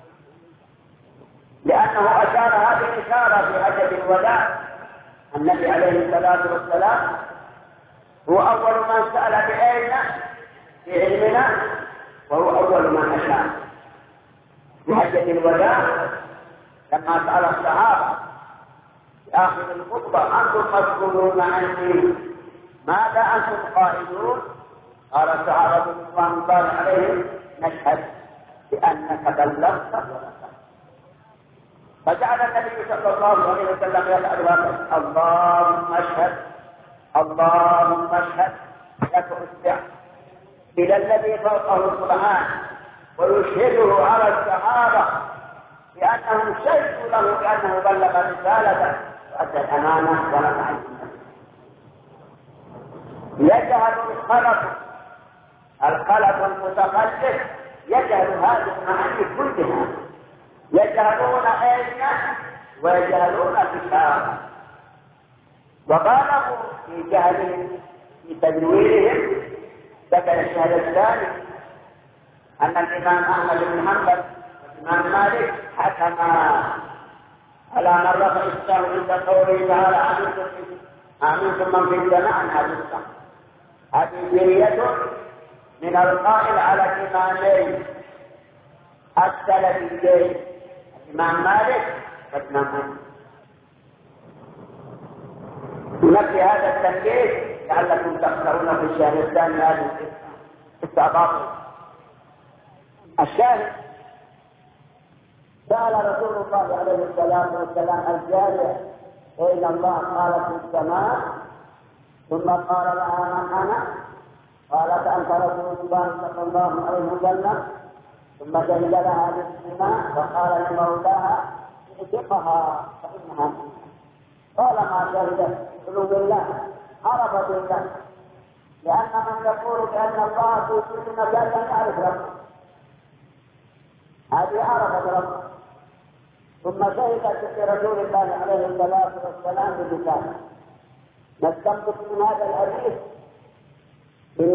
لأنه أشار هذه الإشارة في حجة الوداع. النبي عليه الصلاة والسلام هو أول من سأل بأين في علمنا، وهو أول من أشار في حجة الوداع لما سأل الصحابة آخر الخطبة أنتم مسؤولون عني، ماذا أنتم قائلون؟ قال الصحابة رضوان الله عليهم نشهد بأنك بلغت ونصحت. فجعل النبي صلى الله عليه وسلم يسأل هكذا: اللهم اشهد اللهم اشهد لك أسمع إلى الذي فوقه سبحانه ويشهده على الصحابة بأنهم شهدوا له بأنه بلغ رسالته وأدى الأمانة ونصح الأمة. يجهل الخلق المتخلف يجهل هذه المعاني كلها، يجهلون علما ويجهلون كتابا، وبالغوا في جهلهم في تدويرهم. ذكر الشهر الثاني أن الإمام أحمد بن حنبل والإمام مالك حكما على من رفع السهم عند قوله تعالى: آمنتم من في السماء عن هذا السهم. هذه جرية من القائل على الإمامين السلفيين الإمام مالك والإمام أحمد. نفي هذا التنبيه لعلكم تقرؤون في الشهر الثاني هذه استعباطه. الشاهد: سأل رسول الله عليه الصلاة والسلام الجارية: إن الله قال في السماء، ثم قال لها: من أنا؟ قالت: أنت رسول الله صلى الله عليه وسلم. ثم شهد لها بالسماء وقال لمولاها: اعتقها فإنها منها. قال: ما شهدت علو بالله، عرف بالله، لأن من يقول بأن الله في كل مكان لم يعرف ربه، هذه عرفت ربه. ثم شهدت برسول الله عليه الصلاة والسلام بلسانه. نستنبط من هذا الحديث إن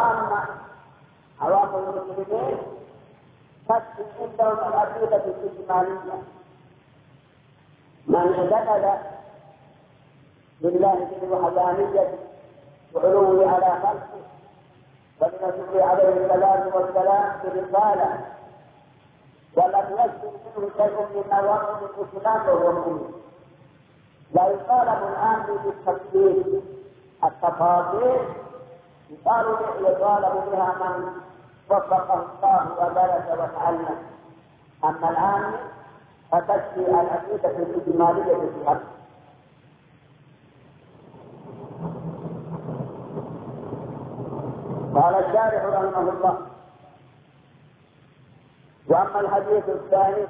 عوام المسلمين تكفي عندهم العقيدة الإجمالية. من اعتقد بالله في الوحدانية وعلوه على خلقه ولرسوله عليه الصلاة والسلام برسالة ولم يسلم منه شيء من نواقض الإسلام وهو مؤمن، لا يطالب الآن بالتفصيل التفاصيل، يطالب بها من وفقه الله ودرس وتعلم. أما الآن فتكفي العقيدة الإجمالية في حقه. قال الشارح رحمه الله: وأما الحديث الثاني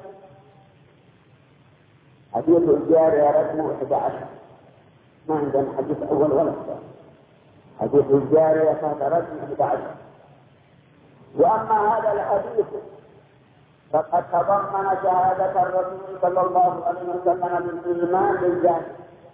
حديث الجارية رقم 11، ما عندنا حديث أول ولا ثاني، حديث الجارية فهذا رقم 11. وأما هذا الحديث فقد تضمن شهادة الرسول صلى الله عليه وسلم بالإيمان بالجارية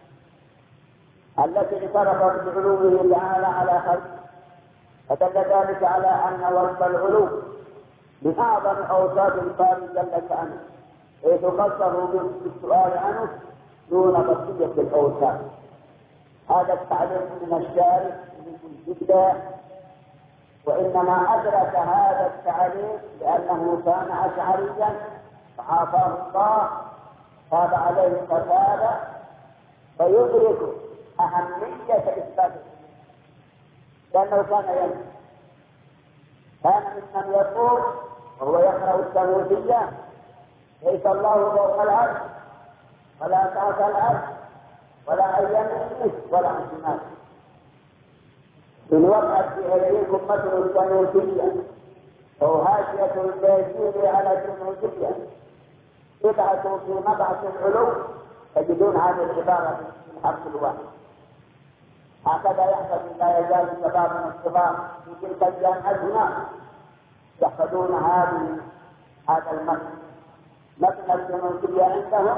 التي اعترفت بعلوه تعالى على خلقه، فدل ذلك على أن وصف العلو من أعظم أوصاف الباري جل شأنه، حيث خصه بالسؤال عنه دون بقية الأوصاف. هذا التعليم من الشارع جدا، وإنما أدرك هذا التعليم لأنه كان أشعريا فعافاه الله تاب عليه فتاب، فيدرك أهمية إثبات لأنه كان ممن يقول وهو يقرأ الثمودية: ليس الله فوق العرش ولا تحت العرش ولا عن يمينه ولا عن شماله. إن وقعت في أيديكم مثل الثمودية أو هاشية البيتين على الثمودية بدعة في مبعث العلو تجدون هذه العبارة من حرف الواحد. هكذا يحدث لا يزال الشباب من الصغار في تلك الجامعة يحفظون هذا المتن الثمودية عندهم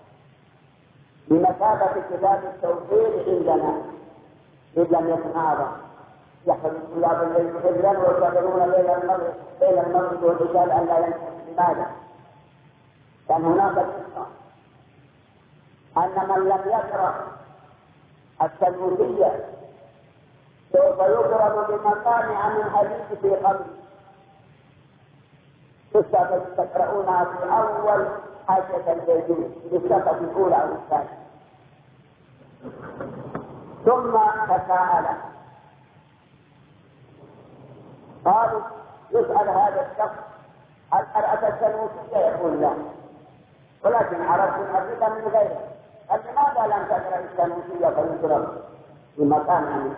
بمثابة كتاب التوحيد عندنا إذ لم يكن أعظم. يحفظ الطلاب الليل حفظا ويشغلون ليل المغرب والعشاء أن لا ينتهي. لماذا؟ كان هناك قصة أن من لم يقرأ الثمودية سوف يضرب بمقامع من حديث في قبره. قصة تقرؤونها في أول حاشية البيتين في الصفحة الأولى أو الثانية. ثم تساءل، قالوا يسأل هذا الشخص هل قرأت السنوسية؟ يقول لا، ولكن عرفت الأدلة من غيره. قال لماذا لم تقرأ السنوسية فيضرب في مكان أمين؟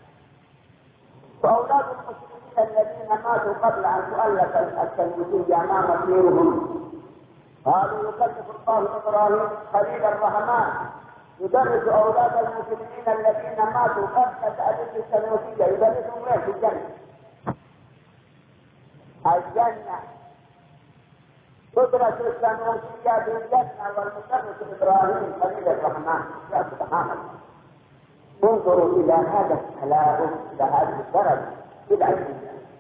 فأولاد المسلمين الذين ماتوا قبل أن تؤلف السنوسية ما مصيرهم؟ قالوا يكلف الله إبراهيم خليل الرحمن يدرس أولاد المسلمين الذين ماتوا قبل تأليف السنوسية، يدرسهم وين؟ في الجنة. الجنة تدرس السنوسية في الجنة، والمدرس إبراهيم خليل الرحمن. يا سبحان الله، انظروا إلى هذا التلاعب، إلى هذه الدرجة في العلم.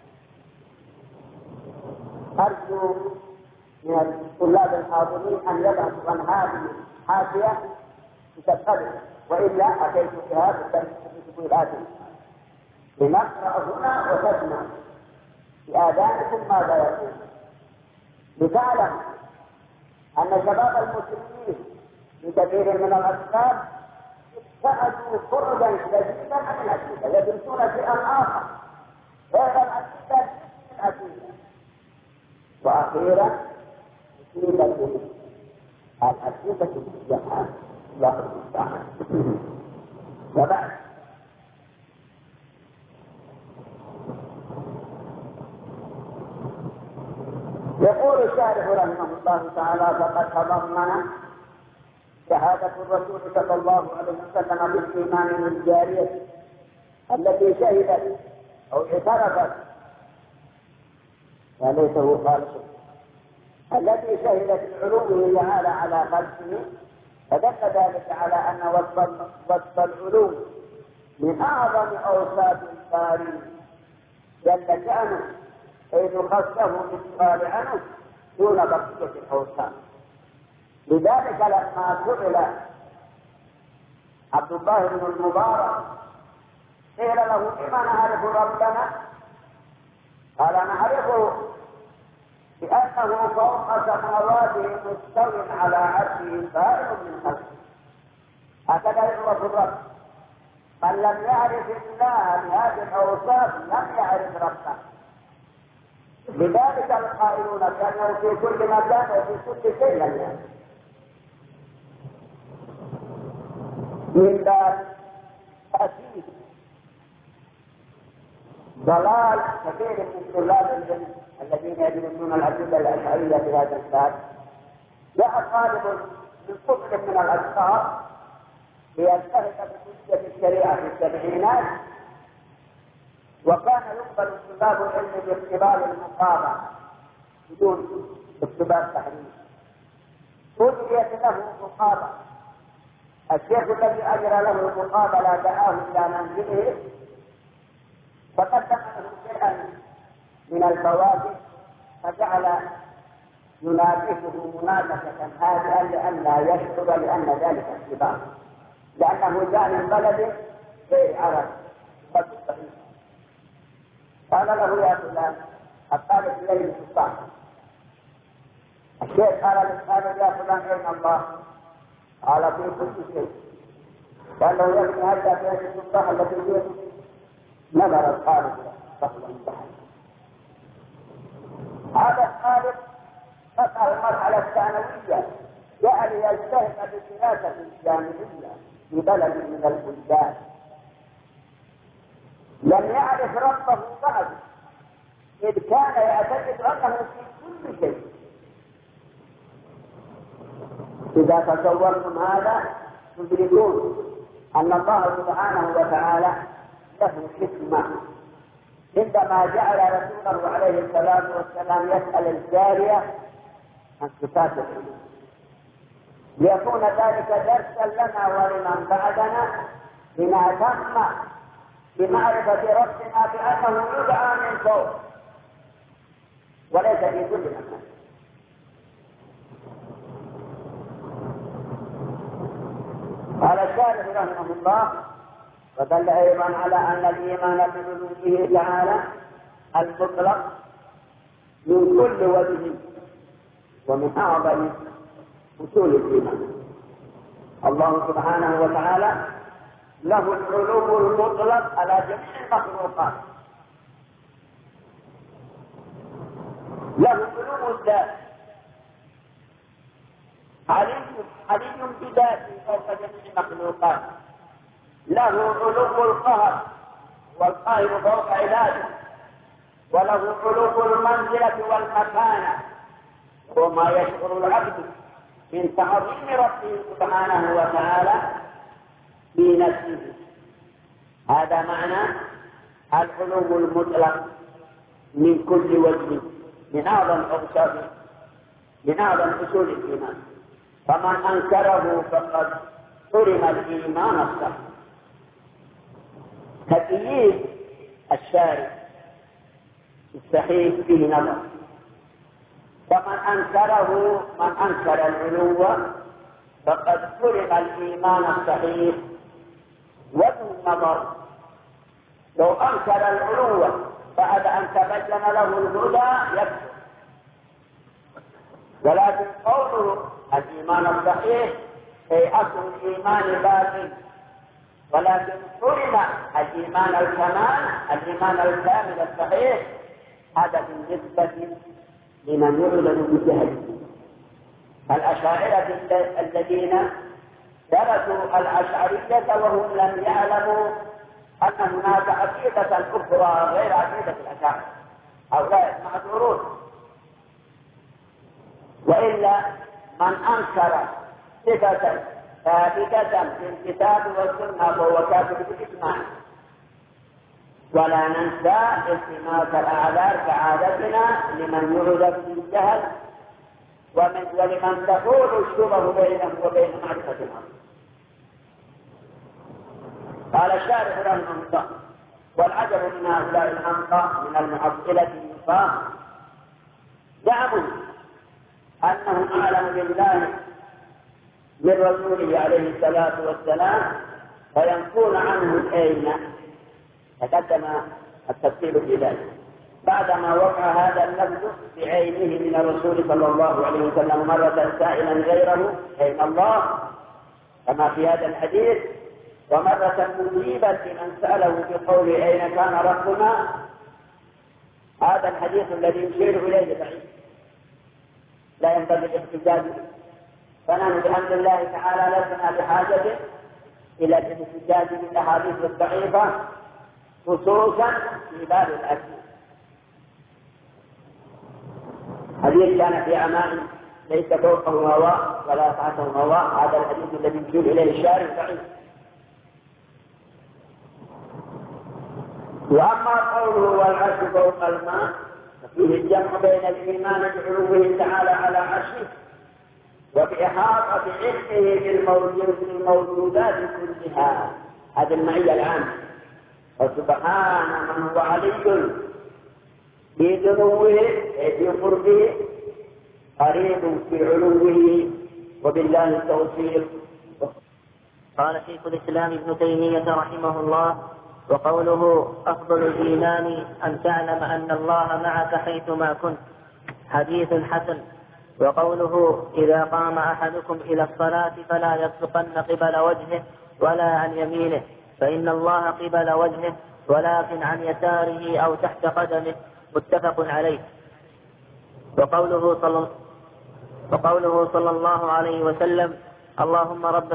أرجو من الطلاب الحاضرين أن يبحثوا عن هذه حاشية تتقبل، وإلا أتيت بها بالتنسيق الآتي لنقرأ هنا وتسمع بآذانكم ماذا يقول، لتعلم أن شباب المسلمين بكثير من الأسباب ابتعدوا بعدا شديدا عن العقيدة، يدرسون شيئا آخر غير العقيدة من العقيدة. وأخيرا العقيدة الجهاد الله المستعان. وبعد يقول الشارح رحمه الله تعالى: فقد تضمن شهادة الرسول صلى الله عليه وسلم بالإيمان بالجارية التي شهدت أو اعترفت، وليسه خالص، التي شهدت بعلومه تعالى على خلقه، فدل ذلك على أن وصف العلو من أعظم أوصاف الباري جل شأنه، حيث خصه بالسؤال عنه دون بقية الأوصاف. لذلك لما سئل عبد الله بن المبارك قيل له: لما نعرف ربنا؟ قال: نعرفه بأنه فوق سماواته مستو على عرشه بائن من خلقه. هكذا يعرف الرب. من لم يعرف الله بهذه الأوصاف لم يعرف ربه. لذلك القائلون كأنه في كل مكان وفي كل شيء لم يعرف. من باب تأكيد ضلال كثير من طلاب العلم الذين يدرسون العقيدة الأشعرية في هذا الباب. جاء طالب من طفل من الأشخاص ليجتهد في كلية الشريعة في السبعينات، وكان يقبل طلاب العلم باختبار المقابلة بدون اختبار تحريم. أجريت له مقابلة، الشيخ الذي أجرى له المقابلة دعاه إلى منزله فقدم له شيئا من الفواكه، فجعل ينافسه منافسة هادئة لئلا يشعر لأن ذلك اختبار، لأنه جاء من بلد غير عرب. قال له: يا فلان، الطالب إليه السلطان. الشيخ قال للطالب: يا فلان، أين الله؟ قال: في كل شيء. قال له: يا ابن هذا في السلطان التي فيه. نظر الطالب فضلا بحر. هذا الطالب قطع المرحلة الثانوية، جاء ليجتهد بالدراسة الجامعية في بلد من البلدان، لم يعرف ربه بعد، إذ كان يعتقد أنه في كل شيء. إذا تصورتم هذا تدركون أن الله سبحانه وتعالى له حكمة عندما جعل رسوله عليه الصلاة والسلام يسأل الجارية عن صفات العلم، ليكون ذلك درسا لنا ولمن بعدنا لنهتم بمعرفة ربنا بأنه يدعى من فوق وليس في كل مكان. قال الشارح رحمه الله: ودل أيضا على أن الإيمان بوجوده تعالى المطلق من كل وجه ومن أعظم أصول الإيمان. الله سبحانه وتعالى له العلو المطلق على جميع المخلوقات، له علو الذات، علي بذاته فوق جميع المخلوقات، له علو القهر والقاهر فوق عباده، وله علو المنزلة والمكانة، وما يشعر العبد من تعظيم ربه سبحانه وتعالى في نفسه. هذا معنى العلو المطلق من كل وجه، من أعظم أوصافه، من أعظم أصول الإيمان. فمن أنكره فقد حرم الإيمان الصحيح. تكييف الشارع الصحيح فيه نظر، فمن أنكره من أنكر العلو فقد حرم الإيمان الصحيح. وجه النظر لو أنكر العلو بعد أن تبين له الهدى يكفر، ولكن قوله الإيمان الصحيح أي أصل الإيمان باطل، ولكن حرم الإيمان الكمال، الإيمان الكامل الصحيح، هذا بالنسبة لمن يعلن بجهله. الأشاعرة الذين درسوا الأشعرية وهم لم يعلموا أن هناك عقيدة أخرى غير عقيدة الأشاعرة، هؤلاء معذورون. وإلا من أنكر صفة ثابتة في الكتاب والسنة فهو كافر بالإجماع. ولا ننسى التماس الأعذار كعادتنا لمن يعذر بالجهل ولمن تحول الشبه بينه وبين معرفة الأمر. قال الشارح رحمه الله: والعجب من هؤلاء الحمقى من المعطلة النفاق زعموا أنهم أعلم بالله من رسوله عليه الصلاة والسلام فينفون عنه العلم. تقدم التفصيل في ذلك بعدما وقع هذا اللفظ بعينه من الرسول صلى الله عليه وسلم مرة سائلا غيره أين الله كما في هذا الحديث، ومرة مجيبا لمن سأله بقول أين كان ربنا. هذا الحديث الذي يشير إليه بعيد لا ينبغي الاحتجاج به، فنحن بحمد الله تعالى لسنا بحاجة إلى الاحتجاج بالأحاديث الضعيفة خصوصا في باب الأكل. حديث كان في أمان ليس فوقه هواء ولا تحته هواء، هذا الحديث الذي يشير إليه الشارع بعيد. وأما قوله والعرش فوق الماء ففيه الجمع بين الإيمان بعلوه تعالى على عرشه وبإحاطة علمه بالموجودات كلها، هذه المعية العامة. وسبحان من هو علي في دنوه في قربه قريب في علوه وبالله التوفيق. قال شيخ الإسلام ابن تيمية رحمه الله: وقوله أفضل الإيمان أن تعلم أن الله معك حيثما كنت، حديث حسن. وقوله إذا قام أحدكم إلى الصلاة فلا يبصقن قبل وجهه ولا عن يمينه فإن الله قبل وجهه ولكن عن يساره أو تحت قدمه، متفق عليه. وقوله صلى الله عليه وسلم: اللهم رب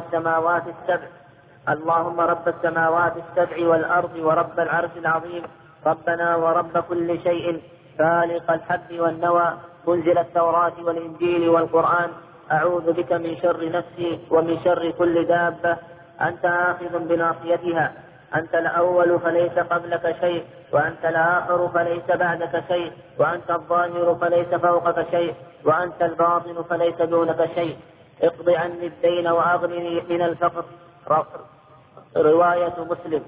السماوات السبع والأرض ورب العرش العظيم، ربنا ورب كل شيء، فالق الحب والنوى، منزل التوراة والإنجيل والقرآن، أعوذ بك من شر نفسي ومن شر كل دابة، أنت آخذ بناصيتها، أنت الأول فليس قبلك شيء، وأنت الآخر فليس بعدك شيء، وأنت الظاهر فليس فوقك شيء، وأنت الباطن فليس دونك شيء، اقض عني الدين وأغنني من الفقر. رواية مسلم.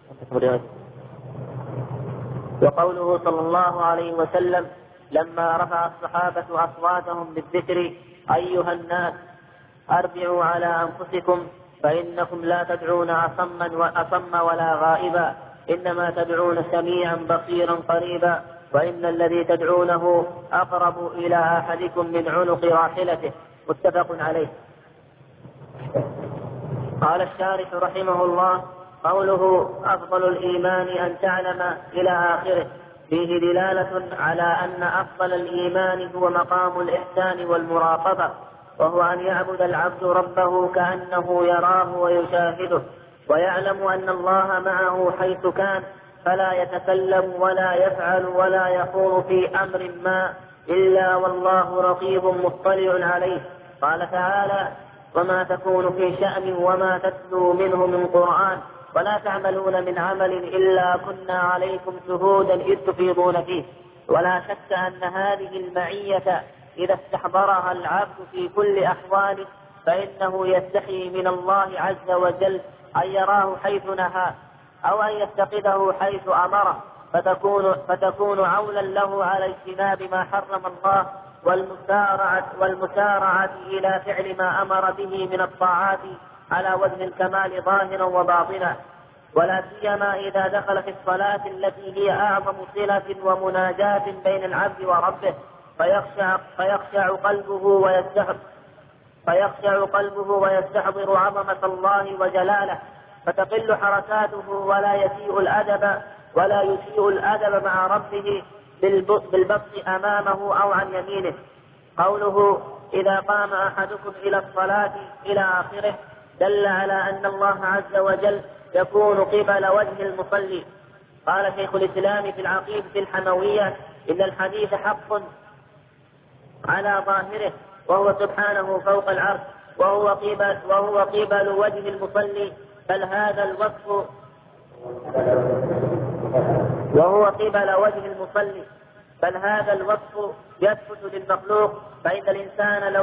وقوله صلى الله عليه وسلم لما رفع الصحابة أصواتهم بالذكر: أيها الناس أربعوا على أنفسكم فإنكم لا تدعون أصم ولا غائبا، إنما تدعون سميعا بصيرا قريبا، وإن الذي تدعونه أقرب إلى أحدكم من عنق راحلته، متفق عليه. قال الشارح رحمه الله: قوله أفضل الإيمان أن تعلم إلى آخره فيه دلالة على أن أفضل الإيمان هو مقام الإحسان والمراقبة، وهو أن يعبد العبد ربه كأنه يراه ويشاهده، ويعلم أن الله معه حيث كان، فلا يتكلم ولا يفعل ولا يخوض في أمر ما إلا والله رقيب مطلع عليه. قال تعالى: وما تكون في شأن وما تتلو منه من قرآن ولا تعملون من عمل إلا كنا عليكم شهودا إذ تفيضون فيه. ولا شك أن هذه المعية إذا استحضرها العبد في كل أحواله فإنه يستحي من الله عز وجل أن يراه حيث نهى أو أن يفتقده حيث أمره، فتكون عونا له على اجتناب ما حرم الله والمسارعة إلى فعل ما أمر به من الطاعات على وجه الكمال ظاهرا وباطنا، ولا سيما إذا دخل في الصلاة التي هي أعظم صلة ومناجاة بين العبد وربه، فيخشع قلبه ويستحضر عظمة الله وجلاله، فتقل حركاته ولا يسيء الأدب مع ربه بالبسط أمامه أو عن يمينه. قوله: إذا قام أحدكم إلى الصلاة إلى آخره دل على أن الله عز وجل يكون قبل وجه المصلي. قال شيخ الإسلام في العقيدة الحموية: إن الحديث حق على ظاهره، وهو سبحانه فوق العرش، وهو قبل وجه المصلي، بل هذا الوصف يثبت للمخلوق، فإن الإنسان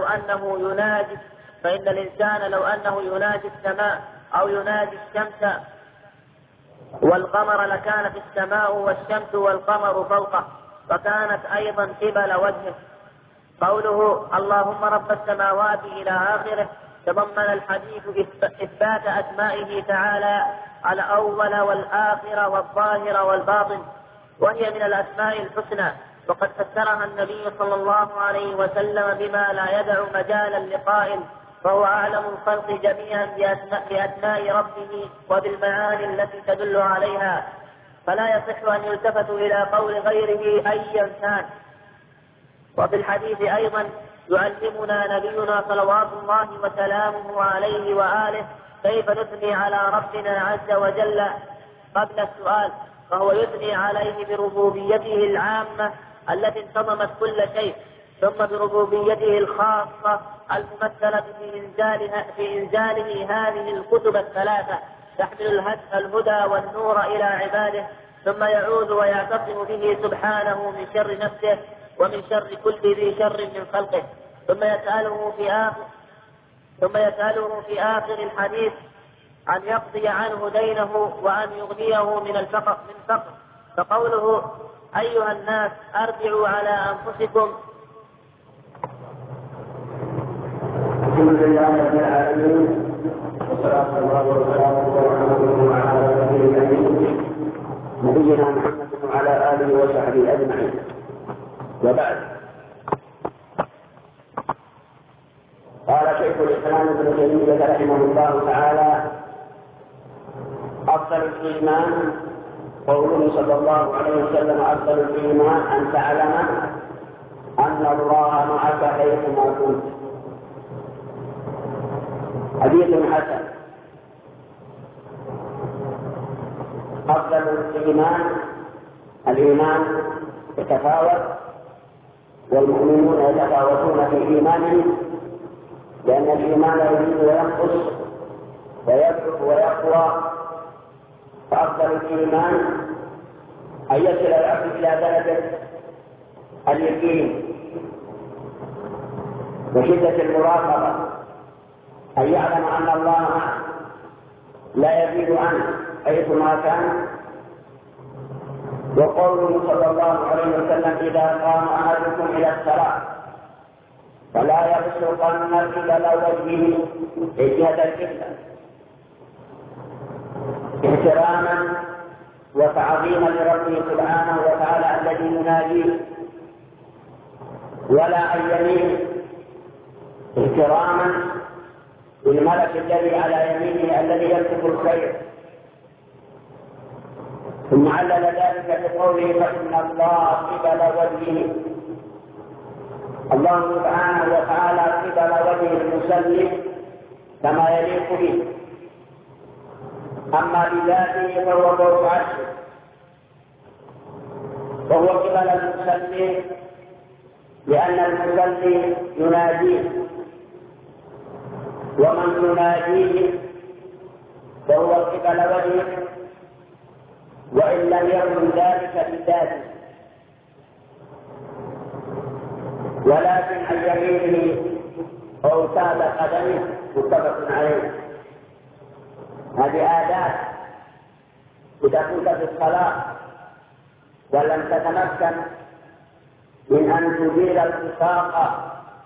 لو أنه يناجي السماء أو يناجي الشمس والقمر لكانت السماء والشمس والقمر فوقه، وكانت أيضا قبل وجهه. قوله: اللهم رب السماوات إلى آخره تضمن الحديث إثبات أسمائه تعالى الأول والآخر والظاهر والباطن، وهي من الأسماء الحسنى، وقد فسرها النبي صلى الله عليه وسلم بما لا يدع مجالا لقائل، فهو أعلم الخلق جميعا بأسماء ربه وبالمعاني التي تدل عليها، فلا يصح أن يلتفت إلى قول غيره أيا كان. وفي الحديث أيضا يعلمنا نبينا صلوات الله وسلامه عليه وآله كيف نثني على ربنا عز وجل قبل السؤال، فهو يثني عليه بربوبيته العامة التي انتظمت كل شيء، ثم بربوبيته الخاصة الممثلة في إنزاله هذه الكتب الثلاثة تحمل الهدى والنور إلى عباده، ثم يعود ويعتصم به سبحانه من شر نفسه ومن شر كل ذي شر من خلقه، ثم يسأله في آخر الحديث أن يقضي عنه دينه وأن يغنيه من الفقر. فقوله: أيها الناس أرجعوا على أنفسكم. الحمد لله رب العالمين، والصلاة والسلام على نبينا محمد وعلى آله وصحبه أجمعين. وبعد، قال شيخ الإسلام ابن تيمية رحمه الله تعالى: أفضل الإيمان قوله صلى الله عليه وسلم: أفضل الإيمان أن تعلم أن الله معك حيثما كنت. حديث حسن. أفضل الإيمان يتفاوت، والمؤمنون يتفاوتون في إيمانهم، لأن الإيمان يزيد وينقص ويبلغ ويقوى. فأفضل الإيمان أن يصل العبد إلى درجة اليقين وشدة المراقبة، أن يعلم أن الله معه لا يزيد عنه حيثما كان. وقوله صلى الله عليه وسلم: إذا قام أحدكم إلى الصلاة فلا يبصقن قبل وجهه جهة القبلة، احتراما وتعظيما لربه سبحانه وتعالى الذي يناديه، ولا عن يمينه، احتراما للملك الذي على يمينه الذي يمسك الخير ثم علل ذلك بقوله فإن الله قبل وجهه. الله سبحانه وتعالى قبل وجه المصلي كما يليق به، أما بذاته فهو فوق عرشه، وهو قبل المصلي لأن المصلي يناديه، ومن يناديه فهو قبل وجهه وإن لم يكن ذلك بذاته، ولكن عن يمينه أو تحت قدمه متفق عليه. هذه آداب إذا كنت في الصلاة ولم تتمكن من أن تدير الوثاق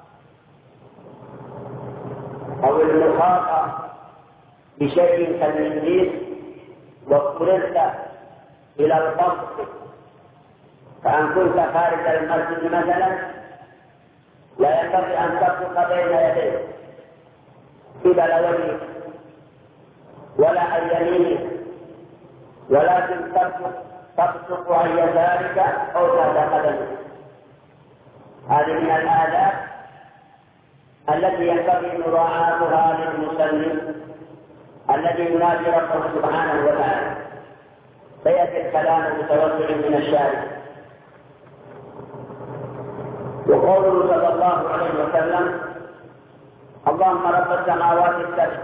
أو المخاطة بشيء كالمنديل واضطررت إلى القبض، فأن كنت خارج المسجد مثلا لا ينبغي أن تبصق بين يديه قبل وجهك ولا عن يمينك، ولكن تبصق عن يسارك أو تحت قدمك. هذه من الآداب التي ينبغي مراعاتها للمسلم الذي ينادي ربه سبحانه وتعالى. فيأتي الكلام بتوسع من الشارع. وقوله صلى الله عليه وسلم اللهم رب السماوات السبع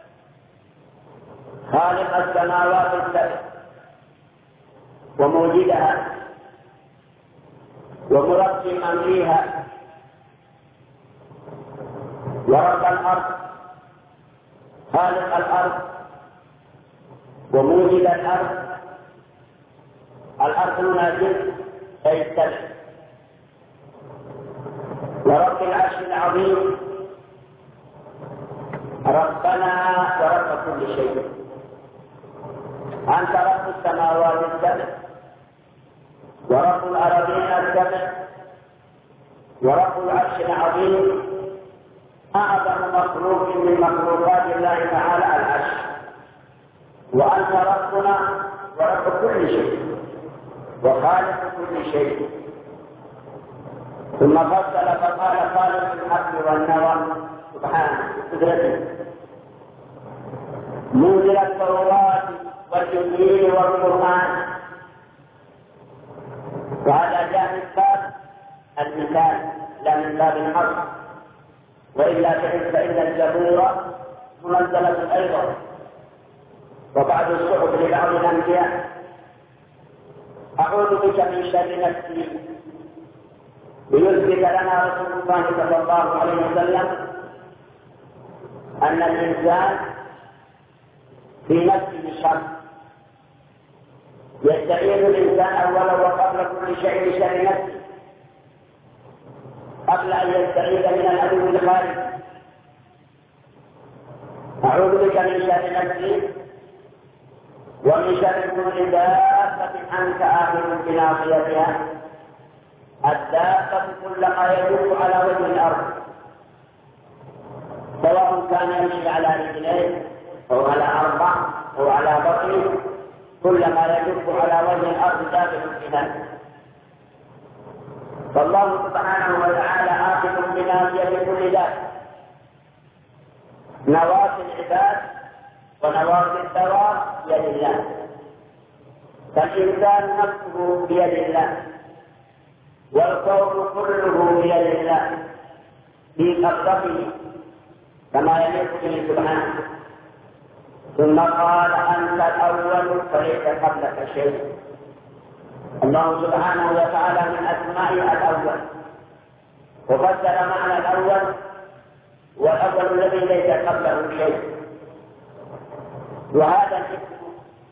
خالق السماوات السبع وموجدها ومربي من فيها ورب الأرض خالق الأرض وموجد الأرض. الأرض منازل أي السبع، ورب العرش العظيم ربنا ورب كل شيء. أنت رب السماوات السبع ورب الأراضين السبع ورب العرش العظيم، أعظم مخلوق من مخلوقات الله تعالى العرش، وأنت ربنا ورب كل شيء وخالق كل شيء. ثم فصل فقال خالق الحق والنوى سبحانه بقدرته منزل التوراة والإنجيل والقرآن. وهذا جاء من باب المثال لا من باب الحصر، وإلا فإن الزبور منزلة أيضا وبعض الصحف لبعض الأنبياء. أعوذ بك من شر نفسي، ليثبت لنا رسول الله صلى الله عليه وسلم أن الإنسان في نفسه شر، يستعيذ الإنسان أولا وقبل كل شيء بشر نفسه قبل أن يستعيذ من العدو الخارج. أعوذ بك من شر نفسي ومن شر كل دابة أنت آخذ بناصيتها. الدابة كل ما يدور على وجه الأرض، سواء كان يمشي على رجلين أو على أربع أو على بطنه، كل ما يدور على وجه الأرض داخل الجنان. فالله سبحانه وتعالى آخذ بناصية كل ذات، نواصي العباد ونواصي الثواب بيد الله، فالإنسان نفسه بيد الله والكون كله بيد الله في قبضته كما يليق به سبحانه. ثم قال أنت الأول فليس قبلك شيء. الله سبحانه وتعالى من أسمائه الأول، وفسر معنى الأول والأول الذي ليس قبله شيء. وهذا الاسم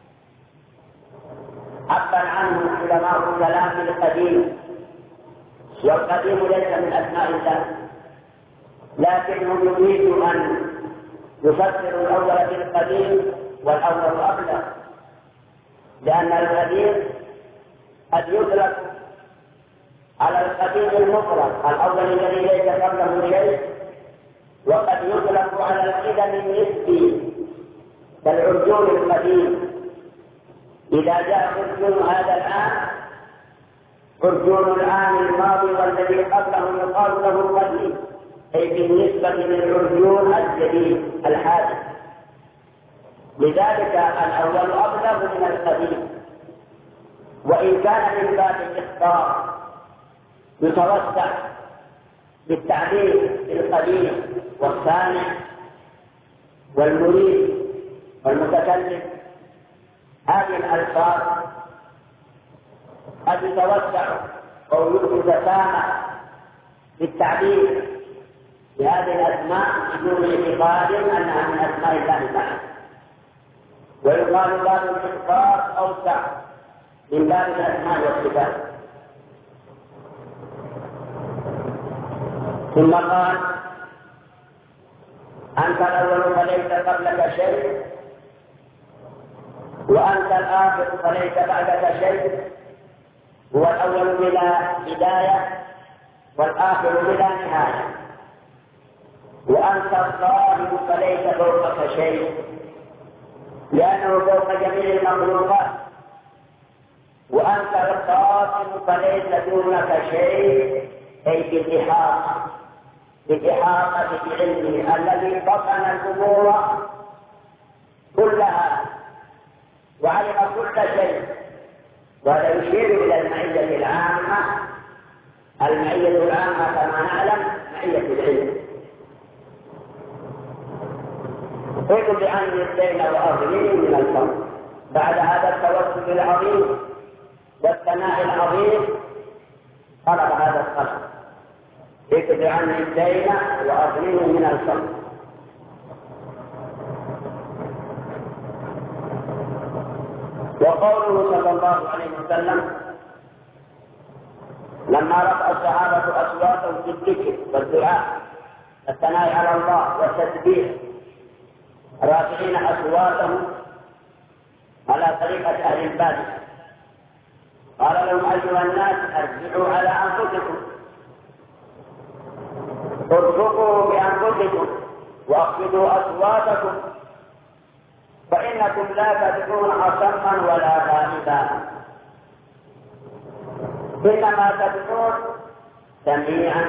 عبر عنه علماء الكلام القديم، والقديم ليس من أسماء الله، لكنه يريد أن يفسر الأول بالقديم والأول أبلغ، لأن القديم قد يطلق على القديم المطلق الأول الذي ليس قبله شيء، وقد يطلق على القدم النسبي كالعرجون القديم، إذا جاء أرجون هذا العام، أرجون العام الماضي والذي قبله يقال له القديم، أي بالنسبة للأرجون الجديد الحادث، لذلك الأول أبلغ من القديم. وإن كان من باب الإخبار يتوسع بالتعبير بالقديم والسامع والمريد والمتكلم، هذه الألفاظ قد يتوسع أو يتسامح بالتعبير بهذه الأسماء بدون اعتقاد أنها من أسماء الله تعالى، ويقال باب الإخبار أوسع من باب الأسماء والصفات. ثم قال: أنت الأول فليس قبلك شيء، وأنت الآخر فليس بعدك شيء، هو الأول بلا بداية والآخر بلا نهاية، وأنت الظاهر فليس فوقك شيء، لأنه فوق جميع المخلوقات، وأنت القاسم فليس دونك شيء، أي بالإحاطة بعلمه الذي بطن الأمور كلها وعلم كل شيء. وهذا يشير إلى المعية العامة. المعية العامة كما نعلم معية العلم. قلت بأن الدين وأظلم من الفضل. بعد هذا التوسل العظيم والثناء العظيم طلب هذا الطلب: اكتب عني الدين وأظلم من الفضل. وقوله صلى الله عليه وسلم لما رفع الصحابة أصواتهم في الذكر والدعاء الثناء على الله والتسبيح، رافعين أصواتهم على طريقة أهل البادية، قال لهم: أيها الناس ارجعوا على أنفسكم، ارفقوا بأنفسكم واخفضوا أصواتكم، فإنكم لا تدعون أصما ولا غائبا، إنما تدعون سميعا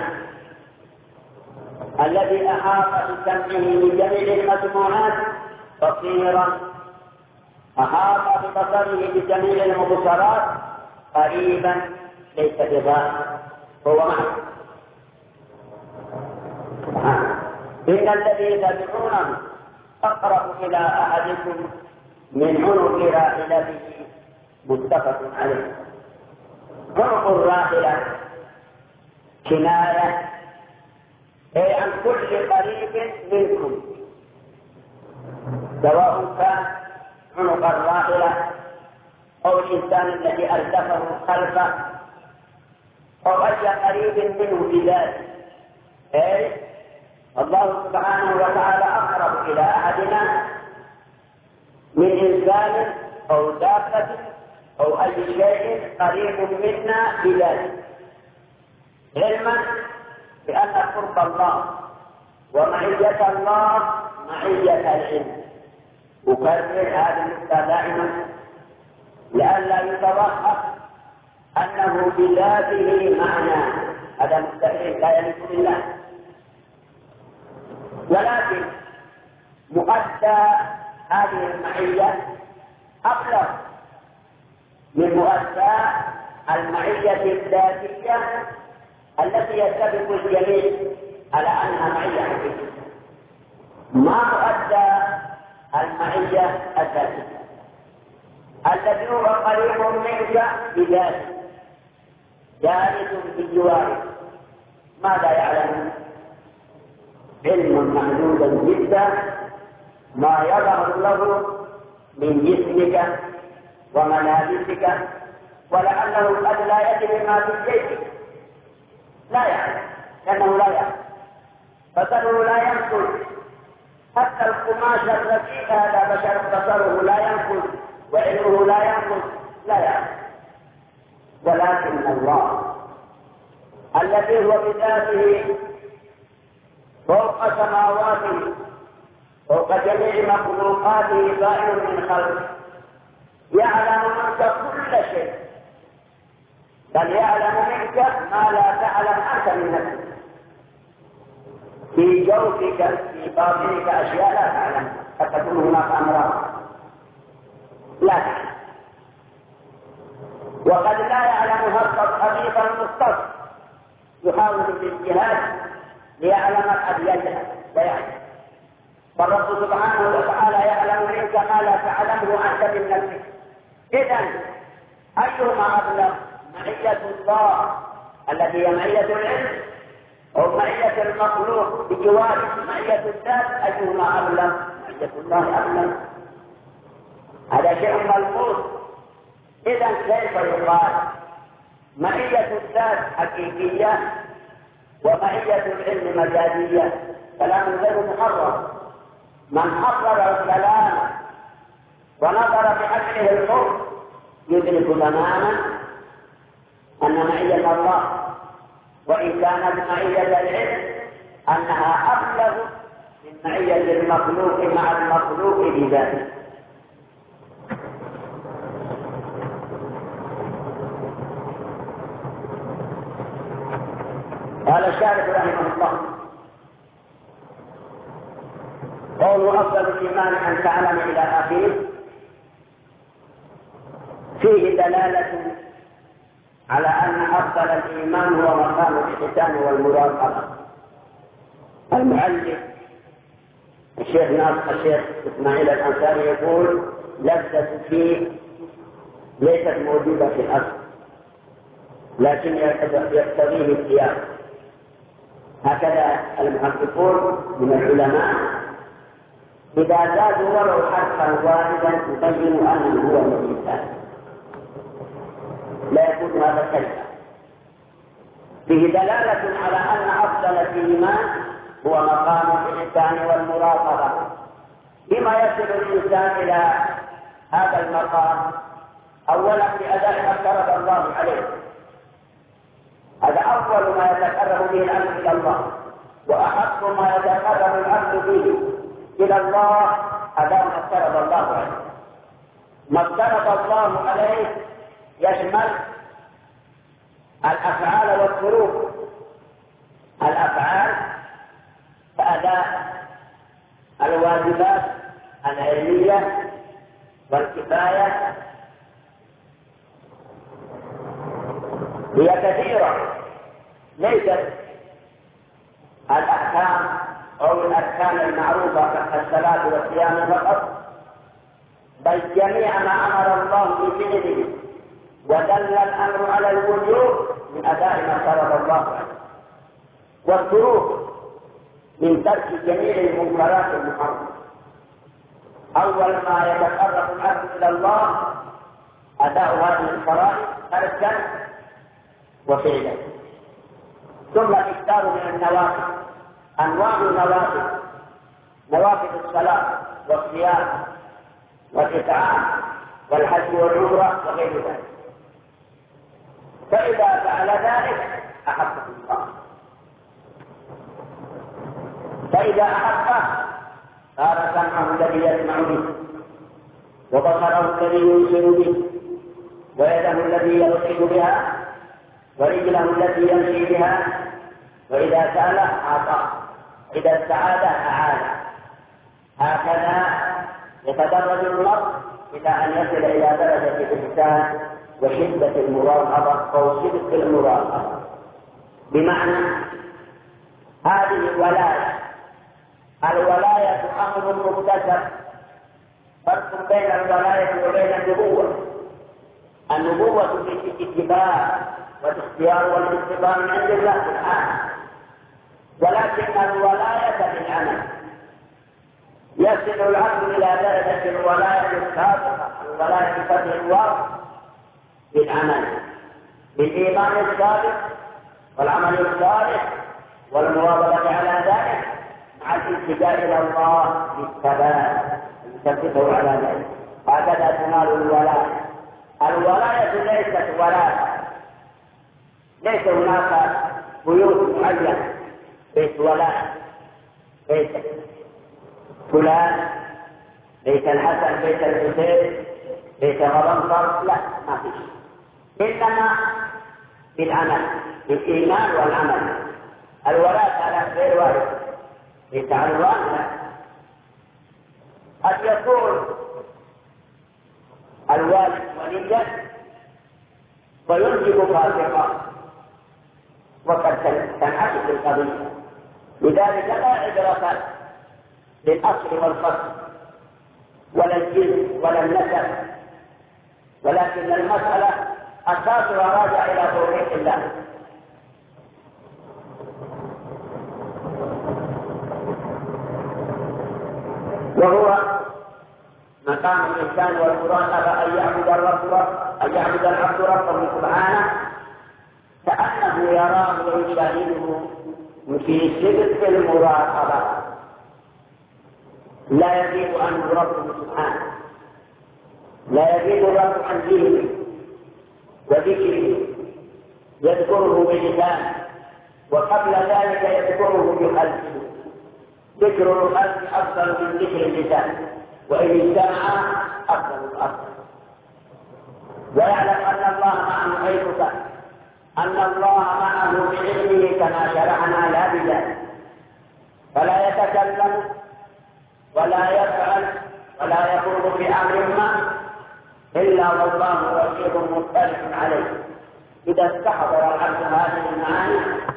الذي أحاط بسمعه من جميع المسموعات، بصيرا أحاط ببصره بجميع المبصرات، قريبا ليس بضار هو معه. إن الذي تدعونه أقرب إلى أحدكم من عنق راحلته، متفق عليه. عنق الراحلة كناية أي عن كل قريب منكم، سواء كان عنق الراحلة أو الإنسان الذي أردفه خلفه أو أي قريب منه بذاته، أي الله سبحانه وتعالى أقرب إلى أحدنا من إنسان أو دابة أو أي شيء قريب منا بذاته، علما بأن قرب الله ومعية الله معية العلم. أكرر هذا النقطة دائما لئلا يتوهم أنه بذاته معنى، هذا مستحيل لا يليق بالله، ولكن مؤدى هذه المعية أبلغ من مؤدى المعية الذاتية التي يتفق الجميع على أنها معية حقيقية. ما مؤدى المعية الذاتية الذي هو قريب منك بذاته، جالس بجواره، ماذا يعلم؟ علم محدودا جدا ما يظهر له من جسمك وملابسك، ولعله قد لا يدري ما في جيبك، لا يعلم لأنه لا يعلم، بصره لا ينقل، حتى القماش الرقيق هذا بصره لا ينقل وعلمه لا ينقل، لا يعلم. ولكن الله الذي هو بذاته فوق سماواته، فوق جميع مخلوقاته، بائن من خلقه، يعلم منك كل شيء، بل يعلم منك ما لا تعلم أنت من نفسك، في جوفك في باطنك أشياء لا تعلم، قد تكون هناك أمراض لا تعلم، وقد لا يعلمها الطبيب المختص يحاول بالاجتهاد ليعلم الأبيات لا يعلم. فالرب سبحانه وتعالى يعلم منك ما لا تعلمه أنت من نفسك. إذن أيهما أبلغ، معية الله التي هي معية العلم أو معية المخلوق بجواره معية الذات؟ أيهما أبلغ؟ معية الله أبلغ، هذا شيء ملموس. إذن كيف يقال معية الذات حقيقية ومعية العلم مجازية؟ كلام غير محرر. من حرر الكلام ونظر بعقله الحر يدرك تماما أن معية الله وإن كانت معية العلم أنها أبلغ من معية المخلوق مع المخلوق بذاته. قال الشارح رحمه الله: قول أفضل الإيمان أن تعلم إلى آخره فيه دلالة على أن أفضل الإيمان هو مقام الإحسان والمراقبة. المؤلف الشيخ إسماعيل الأنصاري يقول: لذة فيه ليست موجودة في الأصل لكن يقتضيه السياق. هكذا المحققون من العلماء إذا زادوا ولو حرفا واحدا يبين أنه هو الإنسان، لا يكون هذا كلمة. فيه دلالة على أن أفضل الإيمان هو مقام الإحسان والمراقبة. بما يصل الإنسان إلى هذا المقام؟ أولا بأداء ما افترض الله عليه، هذا أول ما يتقرب به العبد إلى الله، وأحق ما يتقرب العبد به إلى الله أداء ما افترض الله عليه. ما افترض الله عليه يشمل الأفعال والتروك. الأفعال فأداء الواجبات العلمية والكفاية هي كثيرة، ليست الأحكام أو الأركان المعروفة كالصلاة والصيام فقط، بل جميع ما أمر الله بفعله ودل الأمر على الوجوب من أداء ما فرض الله عليه، والتروك من ترك جميع المنكرات المحرمة. أول ما يتقرب العبد إلى الله أداء هذه الفرائض تركا وفعلا، ثم الإكثار من النوافل، أنواع النوافل، نوافل الصلاة والصيام والإطعام والحج والعمرة وغير ذلك. فإذا فعل ذلك أحبه الله، فإذا أحبه صار سمعه الذي يسمع به، وبصره الذي يبصر به، ويده الذي يبطش بها، ورجله التي يمشي بها، وإذا سأل أعطاه، إذا استعاذ أعانه. هكذا يتدرج المرء إلى أن يصل إلى درجة الإحسان وشدة المراقبة أو صدق المراقبة. بمعنى هذه الولاية، الولاية أمر مكتسب، فرق بين الولاية وبين النبوة. النبوة في اتباع والاختيار والاستقامة من عند الله سبحانه، ولكن الولاية بالعمل. يصل العبد إلى درجة الولاية السابقة، الولاية بفتح الواو، بالعمل، بالإيمان الصادق والعمل الصالح والمواظبة على ذلك مع الالتجاء إلى الله بالثبات يثبته على ذلك. هكذا تنال الولاية. الولاية ليست ولاية، ليس هناك بيوت معينة بيت ولاية، بيت فلان، بيت الحسن، بيت الحسين، ليس غضنفر، لا ما في شيء، إنما بالعمل، بالإيمان والعمل. الولاة على غير والد ليس على الوالد. قد يكون الوالد وليا وينجب فاسقا وقد تنعكس القضية، لذلك لا عبرة للأصل والفصل ولا الجنس ولا النسب، ولكن المسألة أساسها راجع إلى توحيد الله. وهو مقام الإنسان والمراقبة أن يعبد العبد ربه سبحانه كأنه يراه ويشاهده في صدق المراقبة، لا يزيد عنه ربه سبحانه، لا يزيد الرب عن دينه وذكره، يذكره بلسانه وقبل ذلك يذكره بقلبه. ذكر القلب أفضل من ذكر اللسان، وإن اجتمع أفضل الأفضل. ويعلم أن الله معه حيث كان، أن الله معه بعلمه كما شرعنا لا بذلك، فلا يتكلم ولا يفعل ولا يقول بأمر ما إلا والله رقيب مطلع عليه. إذا استحضر العبد هذه المعاني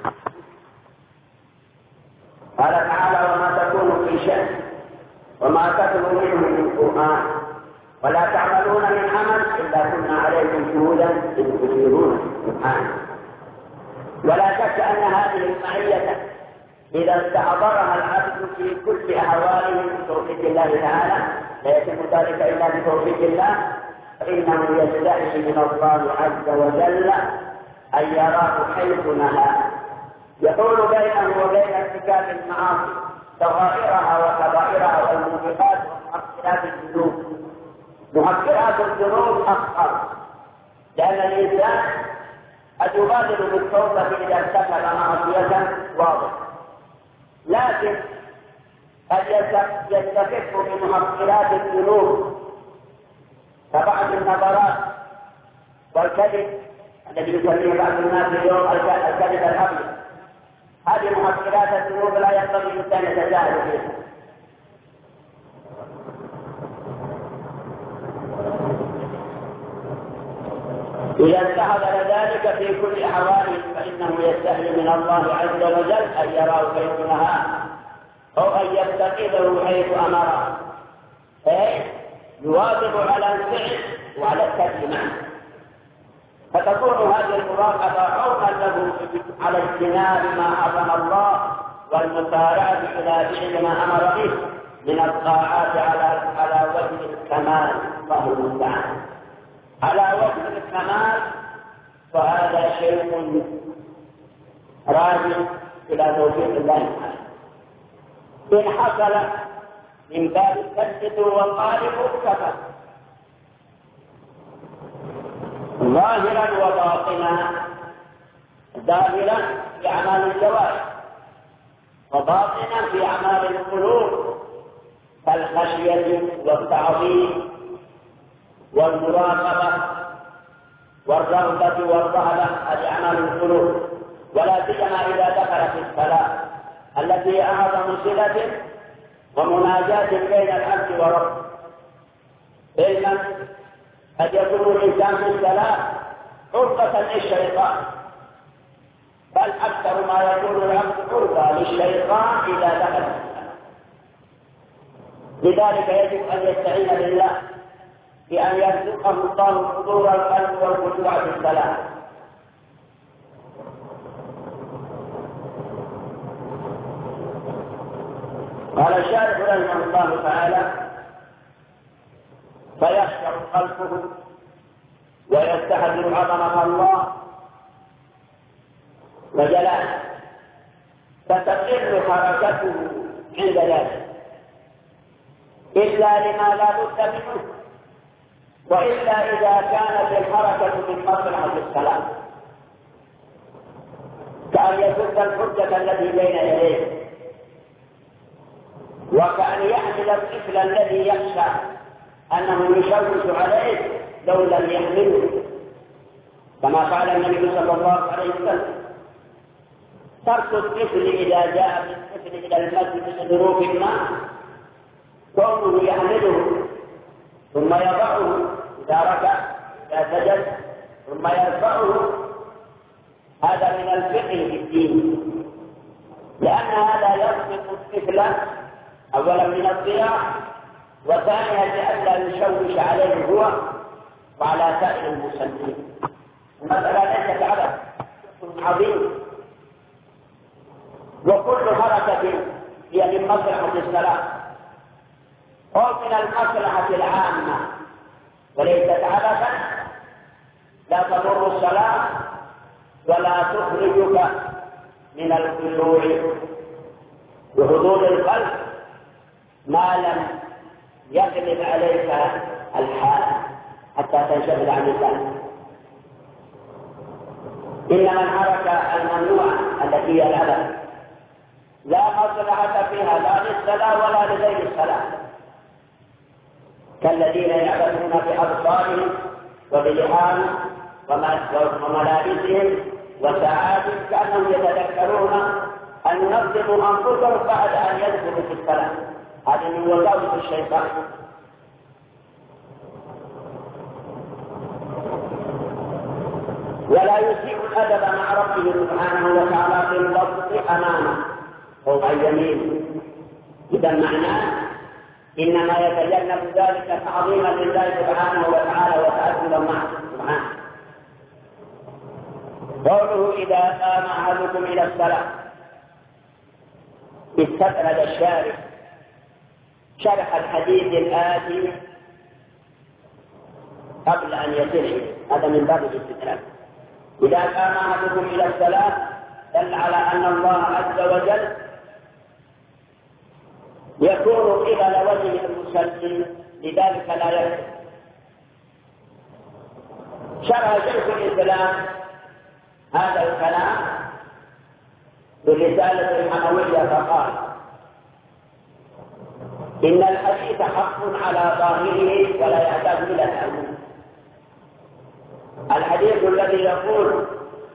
قال تعالى: وما تكون في شأن وما تتلو منه من قرآن ولا تعملون من عمل إلا كنا عليكم شهودا إذ تفيضون سبحانه. ولا شك أن هذه المعية إذا استحضرها العبد في كل أحواله بتوفيق الله تعالى لا يتم ذلك إلا بتوفيق الله، فإنه يستحي من الله عز وجل أن يراه حيث نهى، يحول بينه وبين ارتكاب المعاصي صغائرها وكبائرها والموبقات ومؤثرات الذنوب. مؤثرات الذنوب أخطر، لأن الإنسان قد يبادر بالتوبة إذا ارتكب معصية واضحة، لكن قد يستخف بمؤثرات الذنوب كبعض النظرات والكذب الذي يسميه بعض الناس اليوم الكذب الأبيض. هذه مؤثرات الذنوب لا ينبغي الإنسان يتجاهل فيها. إذا استحضر ذلك في كل أحواله فإنه يستحي من الله عز وجل أن يراه حيث نهاه أو أن يتخذه حيث أمره، أي يواظب على الفعل وعلى الترك معه، فتكون هذه المراقبة عونا له على اجتناب ما حرم الله والمسارعة إلى فعل ما أمر به من الطاعات على وجه الكمال. الله المستعان، على وجه الكمال، فهذا شيء راجع إلى توفيق الله تعالى. إن حصل من باب التثبت والقالب كفى ظاهرا وباطنا، ظاهرا في أعمال الجوارح وباطنا في أعمال القلوب كالخشية والتعظيم والمراقبة والرغبة والرهبة، هذه أعمال القلوب، ولا سيما إذا دخلت الصلاة التي هي أعظم صلة ومناجاة بين العبد وربه. إذن قد يكون الإنسان في الصلاة عرضة للشيطان، بل أكثر ما يكون العبد عرضة للشيطان إذا دخل الصلاة. لذلك يجب أن يستعين بالله بأن يرزقه الله حضور القلب والخشوع في الصلاة. قال الشارح رحمه الله تعالى: فيخشع قلبه ويستحضر عظمة الله وجلاله، فتقل حركته عند ذلك إلا لما لا بد منه، وإلا إذا كانت الحركة من مصلحة الصلاة كأن يسد الحجة التي بين يديه، وكأن يحمل الطفل الذي يخشى أنه يشوش عليه لو لم يحمله، كما قال النبي صلى الله عليه وسلم: ترك الطفل إذا جاء بالطفل إلى المسجد لظروف ما، كونه يحمله ثم يضعه إذا ركع إذا سجد ثم يرفعه، هذا من الفقه في الدين، لأن هذا يصدق الطفل أولا من الضياع، وثانيا لئلا يشوش عليه هو وعلى سائر المسلمين. المسألة ليست عبث عظيم، وكل حركة هي من مصلحة الصلاة أو من المصلحة العامة وليست عبثا لا تضر الصلاة ولا تخرجك من الخشوع وحضور القلب ما لم يغلب عليك الحال حتى تنشغل عن القلب. إنما الحركة الممنوعة التي هي العبث لا مصلحة فيها لا للصلاة ولا لغير الصلاة، كالذين يعبثون بأبصارهم وبلحامهم وملابسهم وساعاتهم كأنهم يتذكرون أن ينظموا أنفسهم بعد أن يدخلوا في الصلاة. هذه من وساوس الشيطان. ولا يسيء الأدب مع ربه سبحانه وتعالى في اللفظ أمامه أو عن يمينه. إذا معناه إنما يتجنب ذلك تعظيما لله سبحانه وتعالى وتأدبا معه سبحانه. قوله: إذا قام أحدكم إلى الصلاة، استطرد الشارح شرح الحديث الآتي قبل أن يصل، هذا من باب الاستدلال. إذا قام أحدكم إلى الصلاة دل على أن الله عز وجل يكون قبل وجه المصلي، لذلك لا يكفر. شرح شيخ الإسلام هذا الكلام بالرسالة الحموية فقال: إن الحديث حق على ظاهره ولا يحتاج إلى تأويل. الحديث الذي يقول: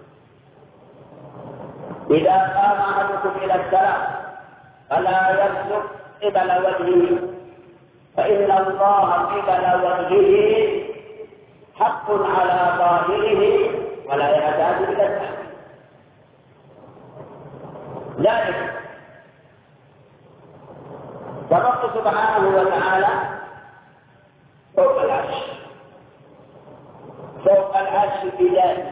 إذا قام أحدكم إلى الصلاة فلا يبصق قبل وجهه فإن الله قبل وجهه حق على ظاهره ولا يحتاج إلى التأويل. ذلك والرب سبحانه وتعالى فوق العرش، فوق العرش بذاته،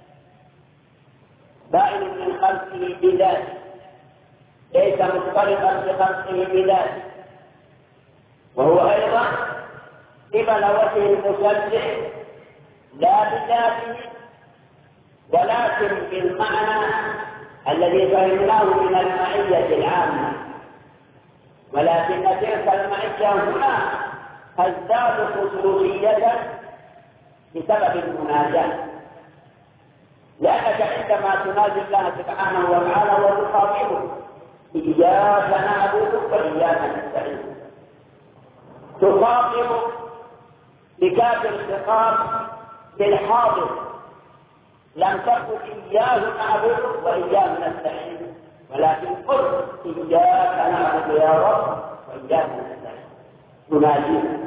بائن من خلقه بذاته، ليس مختلطا بخلقه بذاته، وهو أيضا قبل وجه المصلي لا بذاته ولكن بالمعنى الذي فهمناه من المعية العامة، ولكن تلك المعية هنا تزداد خصوصية بسبب المناجاة، لأنك عندما تناجي الله سبحانه وتعالى وتخاطبه: إياك نعبد وإياك نستعين، تخاطب بكاف الخطاب بالحاضر، لم تقل إياه نعبد وإياه نستعين، ولكن قل إياك نعبد يا رب وإياك نستعين، تناجيه.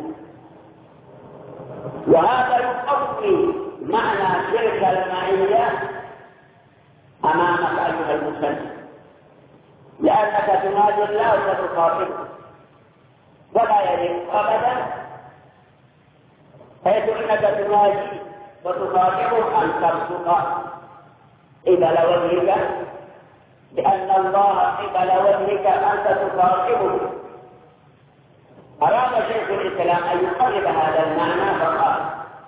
وهذا يقوي معنى تلك المعية أمامك أيها المسلم، لأنك تناجي الله وتخاطبه، ولا يليق أبدا حيث أنك تناجي وتخاطبه أن تبصق قبل وجهك، لأن الله قبل وجهك أنت تخاطبه. أراد شيخ الإسلام أن يقرب هذا المعنى فقال: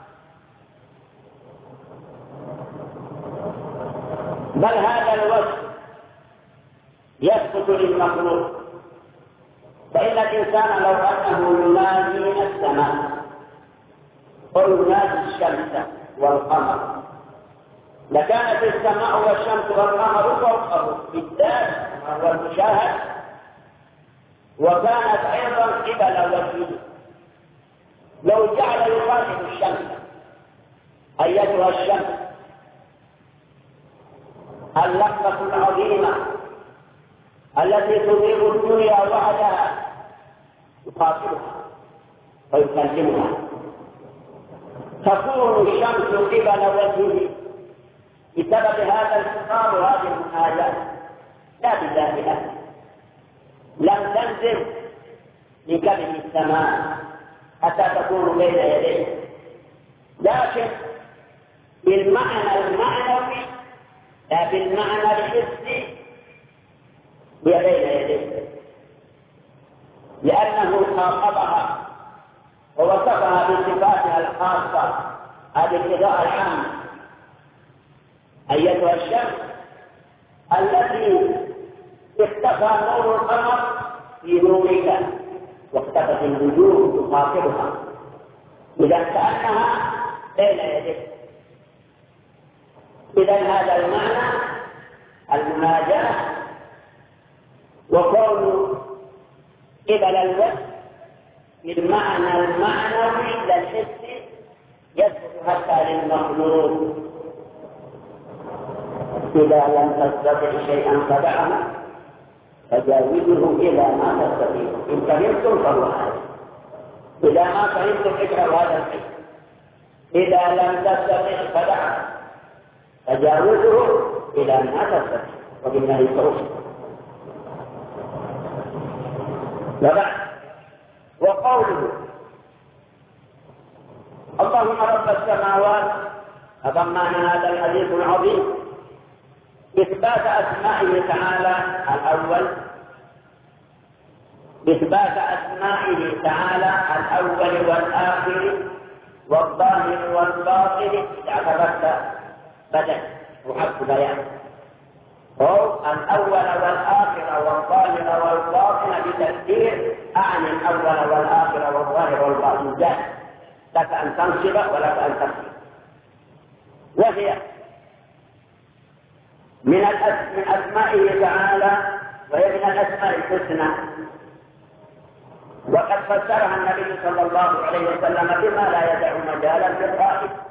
بل هذا الوصف يثبت للمخلوق، فإن الإنسان لو أنه ينادي السماء أو ينادي الشمس والقمر لكانت السماء والشمس والقمر فوقه بالذات وهو المشاهد، وكانت أيضا قبل وجهه، لو جعل يخاطب الشمس: أيتها الشمس اللقطة العظيمة التي تضيء الدنيا وحدها، يخاطبها ويكلمها، تكون الشمس قبل وجهه بسبب هذا الخطاب وهذه المناجاة، لا بذاتها، لم تنزل من كبد السماء حتى تكون بين يديه، لكن بالمعنى المعنوي لا بالمعنى الحسي هي بين يديه، لأنه خاطبها ووصفها بصفاتها الخاصة، هذه الإضاءة العامة: أيتها الشمس التي اختفى نور القمر في نورك واختفت النجوم تخاطبها، إذا كأنها بين يديك. إذا هذا المعنى المناجاة، وكون قبل الوجه بالمعنى المعنوي لا الحسي يثبت حتى للمخلوق: إذا لم تستطع شيئا فدعه فجاوزه إلى ما تستطيع، إن فهمتم فهو هذا، إذا ما فهمتم اجعلوا هذا الشيء، إذا لم تستطع فدعه فجاوزه إلى ما تستطيع، وبالله التوفيق. وبعد، وقوله: اللهم رب السماوات، أضمن هذا الحديث العظيم إثبات أسمائه تعالى الأول، إثبات أسمائه تعالى الأول والآخر والظاهر والباطن، إذا اعتبرت بدل وحق بيان، أو الأول والآخر والظاهر والباطن بتفسير أعني الأول والآخر والظاهر والباطن، لك أن تنصب ولك أن تفسر. وهي من أسمائه تعالى، وهي من الأسماء الحسنى، وقد فسرها النبي صلى الله عليه وسلم بما لا يدع مجالا للقائل: